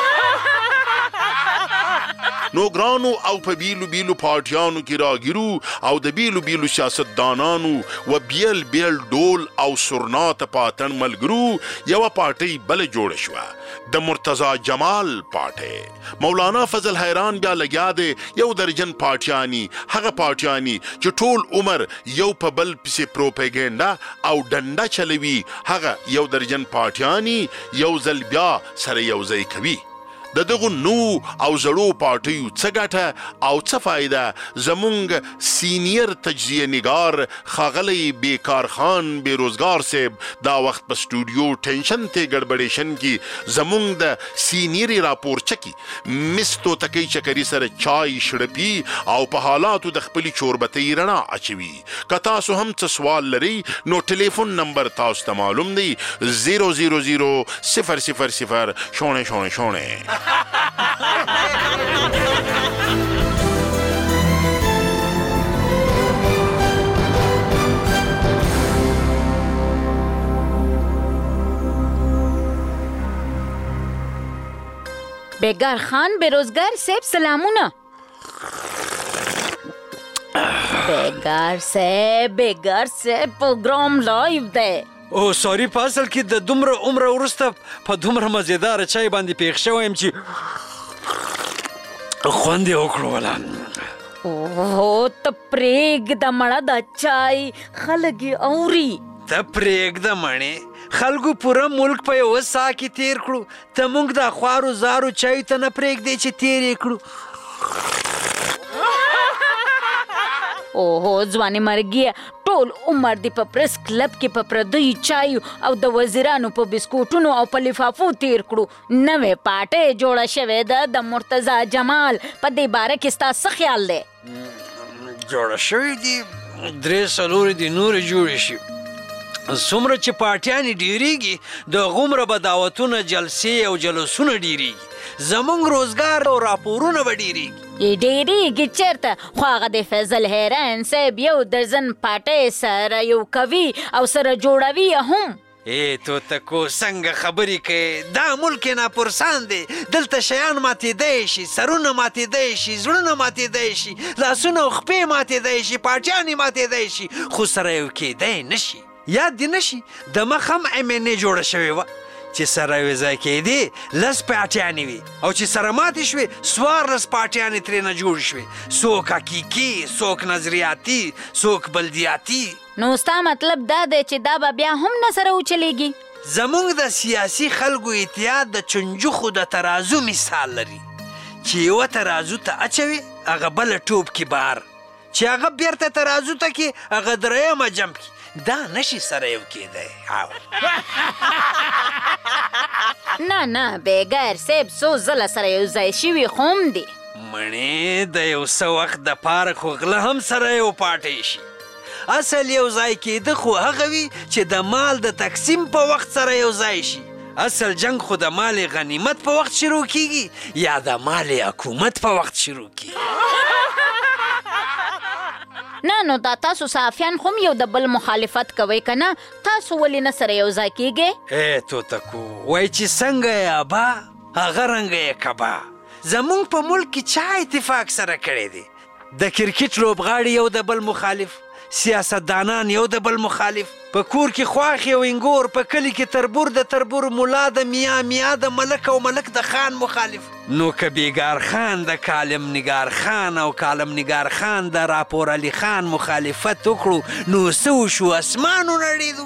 نو ګرانو او په بیلو بیلو پارټیانو کې راګیرو او د بیلو بیلو سیاستدانانو و بیل بیل ډول او سرنات پاتن ملګرو یوه پارټۍ بله جوړه شوه، د مرتضی جمال پارټۍ. مولانا فضل حیران بیا لګیا دی یو درجن پارټیانی، هغه پارټیانی چې ټول عمر یو په بل پسې پروپیګنډا او ډنډه چلوي، هغه یو درجن پارټیانی یو ځل بیا سره یو ځای کوي. د دغو نو او زړو پارټیو څه ګټه او څه فایده؟ زمونږ سینیر تجزیه نگار ښاغلی بیکار خان بیروزګار صاحب دا وخت په سټوډیو ټینشن ته ګډبډیشن کې زمونږ د سینیري راپورچه کې مس توتکۍ چکري سره چای شړپي او په حالاتو د خپلې چوربتۍ رڼا اچوي. که تاسو هم څه سوال لرئ نو ټلیفون نمبر تاسو ته معلوم دی 000-000-000. بیگار خان بیروزگار صاحب سلامونه. بیگار صاحب پروګرام لایو دی. او سوري په اصل کې د دومره عمره وروسته په دومره مزیداره چای باندې پیښ شوی یم چې خوند یې وکړو. ولا اوه ته پرېږده مړه دا چای خلک یې اوري. ته پرېږده مڼې، خلکو پوره ملک په یوه ساه کې تیر کړو، ته موږ د خوارو زارو چایو ته نه پرېږدې چې تیر یې کړو. اوهو ځوانې مرګیه ټول عمر دې په پریس کلب کې په پردیو چایو او د وزیرانو په بسکوټونو او په لفافو تیر کړو. نوې پارټۍ جوړه شوې ده د مرتضی جمال، په دې باره کې ستا څه خیال دی؟ جوړه شوې دي 3-4 دي نورې جوړې شي. څومره چې پارټیانې ډېرېږي د غومره به دعوتونه جلسې او جلوسونه ډېرېږي، زمونږ روزګار او راپورونه به ډېرېږي. ډېرېږي چېرته؟ خو هغه د فضل حیران صاحب یو درزن پارټۍ سره یو کوي او سره جوړوي هم. توتکو څنګه خبرې کوې؟ دا ملک ناپرسان دی، دلته شیان ماتېدی شي، سرونه ماتېدی شي، زړونه ماتېدی شي، لاسونه او خپې ماتېدی شي، پارټیانې ماتېدی شي، خو سره یو کېدی نه شي. یاد دې نه شي د مخ هم MNA جوړه شوې وه چې سره یو ځای کېدې 10 پارټیانې وي او چې سره ماتې شوې 14 پارټیانې ترېنه جوړې شوې، څوک حقیقي، څوک نظریاتي، څوک بلدیاتي. نو ستا مطلب دا دی چې دا به بیا هم نه سره وچلېږي؟ زمونږ د سیاسي خلکو اتحاد د چنجوخو د ترازو مثال لري چې یوه ترازو ته اچوي هغه بله ټوپ کې بار، چې هغه بیرته ترازو ته کې هغه درېیمه جمپ کې، دا نشي سره یو کېدی. نه بیګر صاحب څو ځله سره یو ځای شوي خو هم دي. مڼې د یو څه وخت دپاره خو غله هم سره یو پاټی شي. اصل یو ځای کېده خو هغه وي چې د مال د تقسیم په وخت سره یو ځای شي. اصل جنگ خو د مال غنیمت په وخت شروع کیږي یا د مال حکومت په وخت شروع کیږي. نه نو دا تاسو صحافیان هم یو د بل مخالفت کوئ که نه؟ تاسو ولې نه سره یو ځای کیږئ؟ توتکو وایي چې څنګه یې ابا هغه رنګه یې کبا. زمونږ په ملک کې چا اتفاق سره کړی دی؟ د کرکټ لوبغاړي یو د بل مخالف، سیاستدانان یو د بل مخالف، په کور کې خواښ یو انګور، په کلي کې تربور د تربور، ملا د میا د ملک او ملک د خان مخالف. نو که بیګار خان د کالم نگار خان او کالم نگار خان د راپور علي خان مخالفت وکړو نو څه وشو؟ اسمان ونړېدو.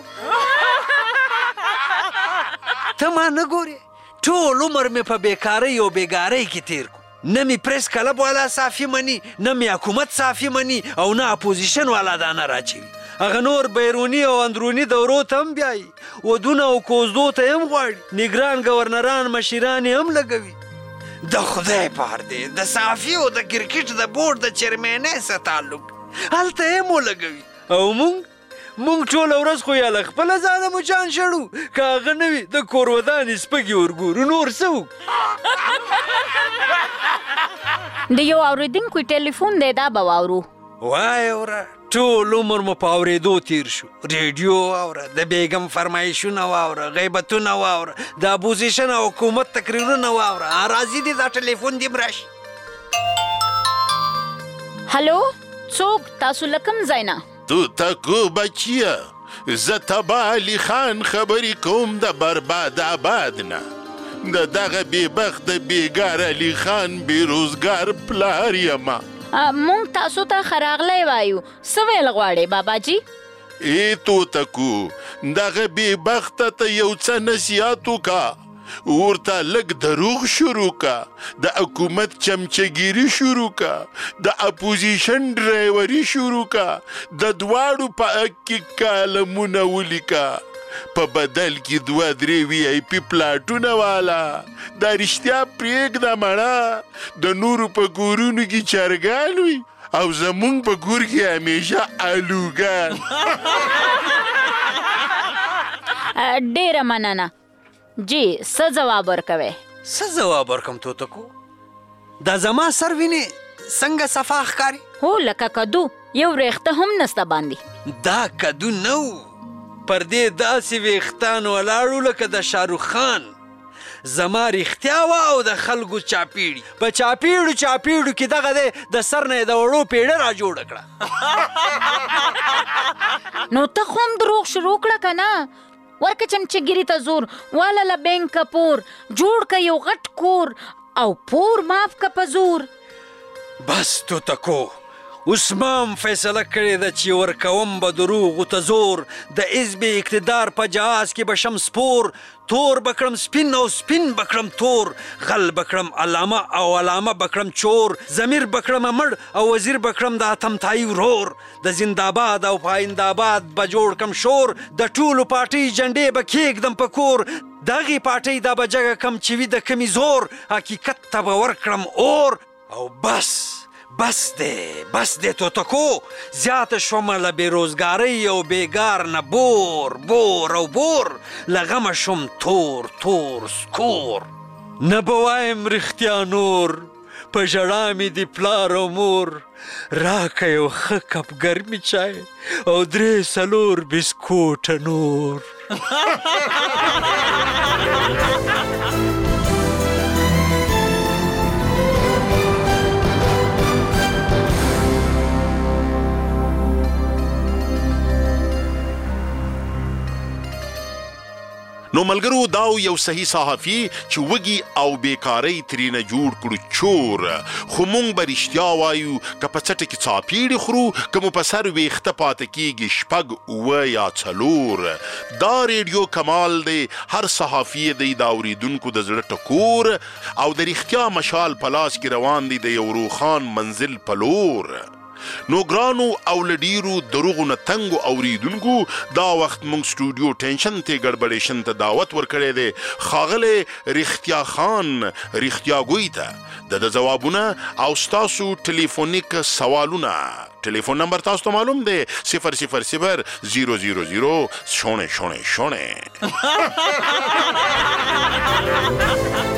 ته ما نه ګورې؟ ټول عمر مې په بیکارۍ او بیګارۍ کې تیر کړو. نه می پریس کلب والا صافي مني، نه می حکومت صافي مني او نه اپوزیشن والا دا نه راچوي. هغه نور بیروني او اندروني دورو ته هم بیایي، ودونه او کوزدو ته هم غواړي، نګران ګورنران مشیران هم لګوي. د خدای پار دی د صحافي او د کرکټ د بورډ د چیرمنۍ سره تعلق هلته هم ولګوي. او مونږ ټوله ورځ خو یا له خپله ځانه مچان شړو، که هغه نه وي د کور ودانې سپږې ورګورو، نور څه وکړو. د یو اورېدونکي ټلیفون دی، دا به واورو. وای وره، ټول عمر مو په اورېدو تیر شو. ریډیو واوره، د بیګم فرمایشونه واوره، غیبتونه واوره، د اپوزیشن او حکومت تقریرونه واوره. راځي دې دا ټلیفون دې م راشي. هلو، څوک؟ تاسو له کوم ځای نه؟ تو تکو بچیه، زه تبا علي خان خبرې کوم د برباد آباد نه. د دغه بېبخت بېګار علي خان بېروزګار پلار یمه. مونږ تاسو ته ښه راغلی وایو. څه ویل غواړې باباجي؟ ای توتکو، دغه بېبخته ته یو څه نصیحت وکړه، ورته لږ دروغ شروع که، د حکومت چمچهګیري شروع که، د اپوزیشن ډرایوري شروع که، د دواړو په حق کې کالمونه ولیکه، په بدل کې 2-3 VIP پلاټونه والا. دا رښتیا پرېږده مړه، د نورو په کورونو کې چرګان وي او زمونږ په کور کې همیشه الوګان. ډېره مننه. جی، څه جواب ورکوې؟ څه جواب ورکم توتکو؟ دا زما سر وینې څنګه صفا ښکاري؟ هو، لکه کدو، یو وریښته هم نسته باندې. دا کدو نه و، پر دې داسې ویښتان ولاړو لکه د شاروخ خان. زما رښتیا وه او د خلکو چاپیړي. په چاپیړو کې دغه دی د سر نه یې د وړو پیړه را جوړه کړه. نو ته خو هم دروغ شروع کړه که نه؟ ورکه چمچهګیري ته زور، واله له بینکه پور، جوړ که یو غټ کور او پور ماف که په زور. بس توتکو، اوس ما هم فیصله کړې ده چې ورکوم به دروغو ته زور. د حزب اقتدار په جهاز کې به شم سپور، تور به کړم سپین او سپین به کړم تور، غل به کړم علامه او علامه به کړم چور، ضمیر به کړم مړ او وزیر به کړم د اتمتایي ورور، د زنده‌باد او پاینده‌باد به جوړ کړم شور، د ټولو پارټۍ جنډې به کېږدم په کور، دغې پارټۍ دا به جګه کم چې وي د کمې زور، حقیقت ته به ورکړم اور. او بس دی توتکو، زیاته شومه له بېروزګارۍ او بېګار نه بور او بور، له غمه شوم تور سکور. نه به وایم رښتیا نور، په ژړا مې د پلار او مور، راکه یو ښه کپ ګرمې چای او 3-4 بسکوټه نور. نو ملګرو، داو یو صحیح صحافي چې وږي او بیکارۍ ترېنه جوړ کړو چور. خو مونږ به رښتیا وایو، که په څټه کې څاپیړې خورو، که مو په سر ویښته پاته کېږي 6 اوه یا 4. دا ریډیو کمال دی، هر صحافي دی د اورېدونکو د زړه ټکور، او د رښتیا مشال په لاس کې روان دی د یو روښان منزل په لور. نو ګرانو او لډیرو دروغو نه تنګو اوریدونکو، دا وخت مونږ سټوډیو ټینشن ته ګډبډیشن ته دعوت ورکړی دی ښاغلی رښتیا خان رښتیا ګوی ته. د ځوابونه او ستاسو ټلیفونیک سوالونه. ټلیفون نمبر تاسو ته معلوم دی 000-000-000.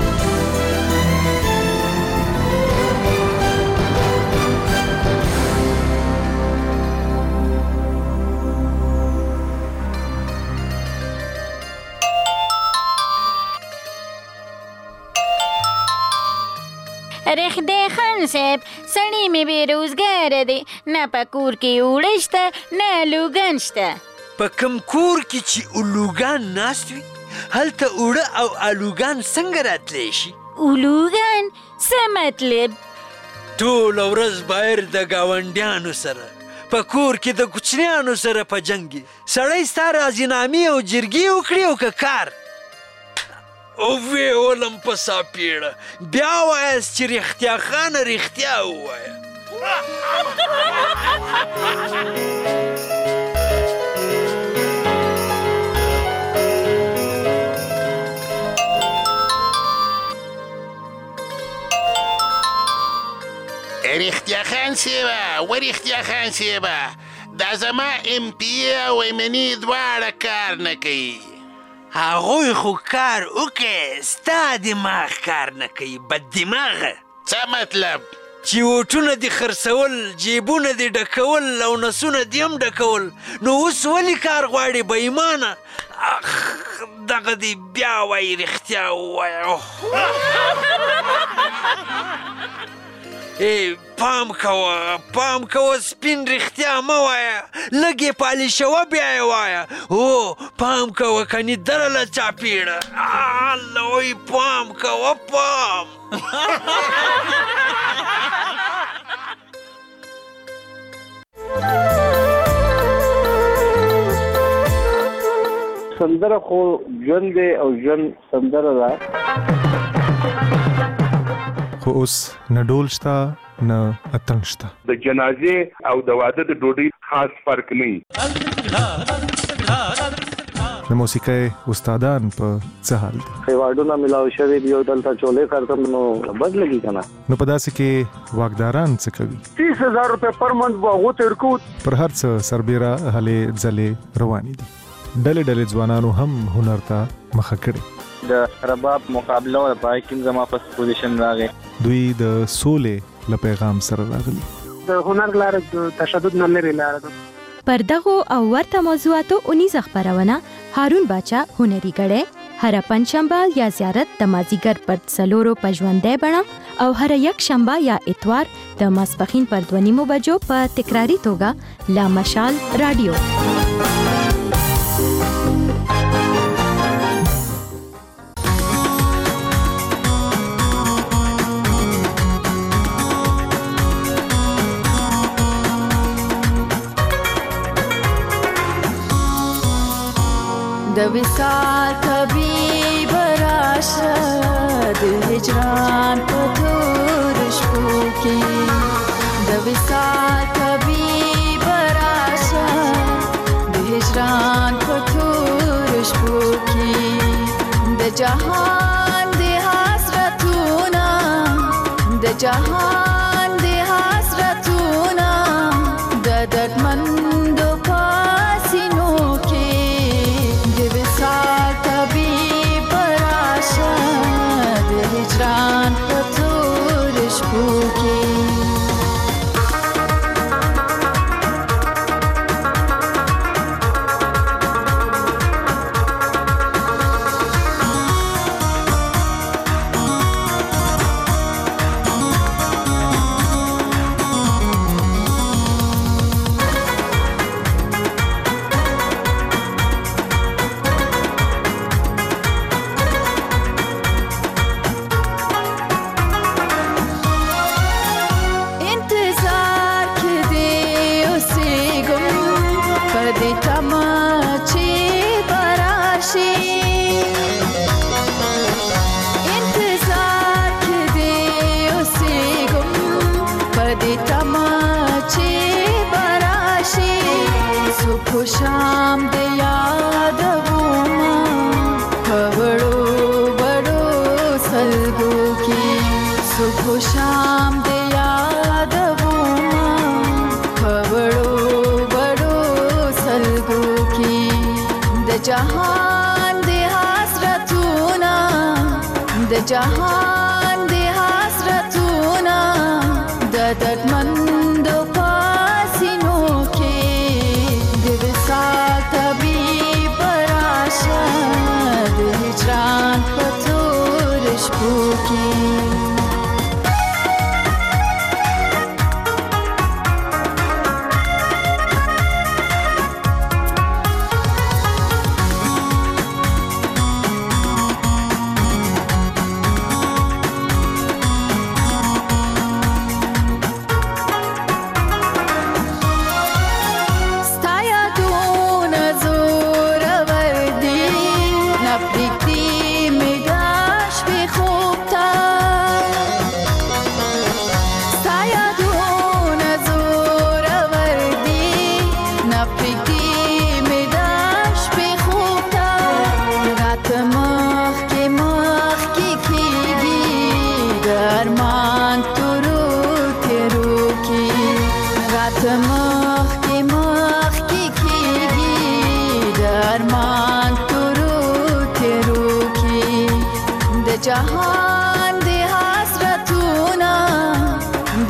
رخده خان صاحب، سړی مې بېروزګاره دی، نه په کور کې اوړه شته نه الوګان شته. په کوم کور کې چې الوګان ناست وي، هلته اوړه او الوګان څنګه راتلی شي؟ الوګان څه مطلب؟ ټوله ورځ بایر د ګاونډیانو سره، په کور کې د کوچنیانو سره په جنګ، سړی ستا راضینامې او جرګې وکړي او که کار او وی ولم په ساپیړه، بیا وایاست چې رښتیا خانه رښتیا ووایه. رښتیا خان صیبه دا زما ام پی او ایمني دواړه کار نه کوي. هغوی خو کار وکړي، ستا دماغ کار نه کوي، بد دماغه. څه مطلب؟ چې وټونه دې خرڅول، جیبونه دې ډکول او نسونه دې هم ډکول، نو اوس ولې کار غواړې بې ایمانه؟ دغه دې بیا وایي رښتیا ووایه. پام کوه سپین رښتیا مه وایه، لږ یې پالیشوه بیا یې وایه. هو پام کوه کنې درله چاپېړه. الله پام کوه پام. سندره خو ژوند دی او ژوند سندره ده. خو اوس نه ډول شته نه اتڼ شته. د جنازې او د واده د ډوډۍ خاص فرق نه وي. د موسیقۍ استادان په څه حال دي؟ ایوارډونه ملاو شوي دي او دلته چولې خرڅم نو بد لګي که نه. نو په داسې کې واکداران څه کوي؟ 30,000 روپۍ پر منت به هغو ته ورکوو. پر هر څه سربیره هلې ځلې روانې دي. ډلې ځوانانو هم هنر ته مخه کړې. د رباب مقابله لپاره کوم زما په پوزیشن راغی. دوی د سولې له پیغام سره راغلي. د هنر لاره د تشدد نه لري لاره ده. پر دغو او ورته موضوعاتو اونیزه خپرونه هارون باچا هنري غړی هر پنځشنبه یا زیارت د مازیګر پر 4 په ژوندۍ بڼه او هر یک شنبه یا اتوار د ماسپخین پر 2 بجو په تکراری توګه لا مشال رادیو. د وصال طبيب راشه د هجران په تور شپو کې د وصال طبيب راشه د هجران په تور شپو کې د جهان د حسرتونه د جهان د حسرتونه د دردمند پاسینو کې هجران په تور شپو کې شام د یادوما خبرو بڑو سلګو کی صبح شام د یادوما خبرو بڑو سلګو کی د جهان د حسرتونه د جهان د حسرتونه د دردمند پاسینو کې طبيب راشه د هجران په تور شپو کې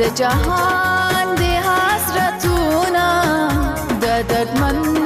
د جهان د حسرتونه د دردمن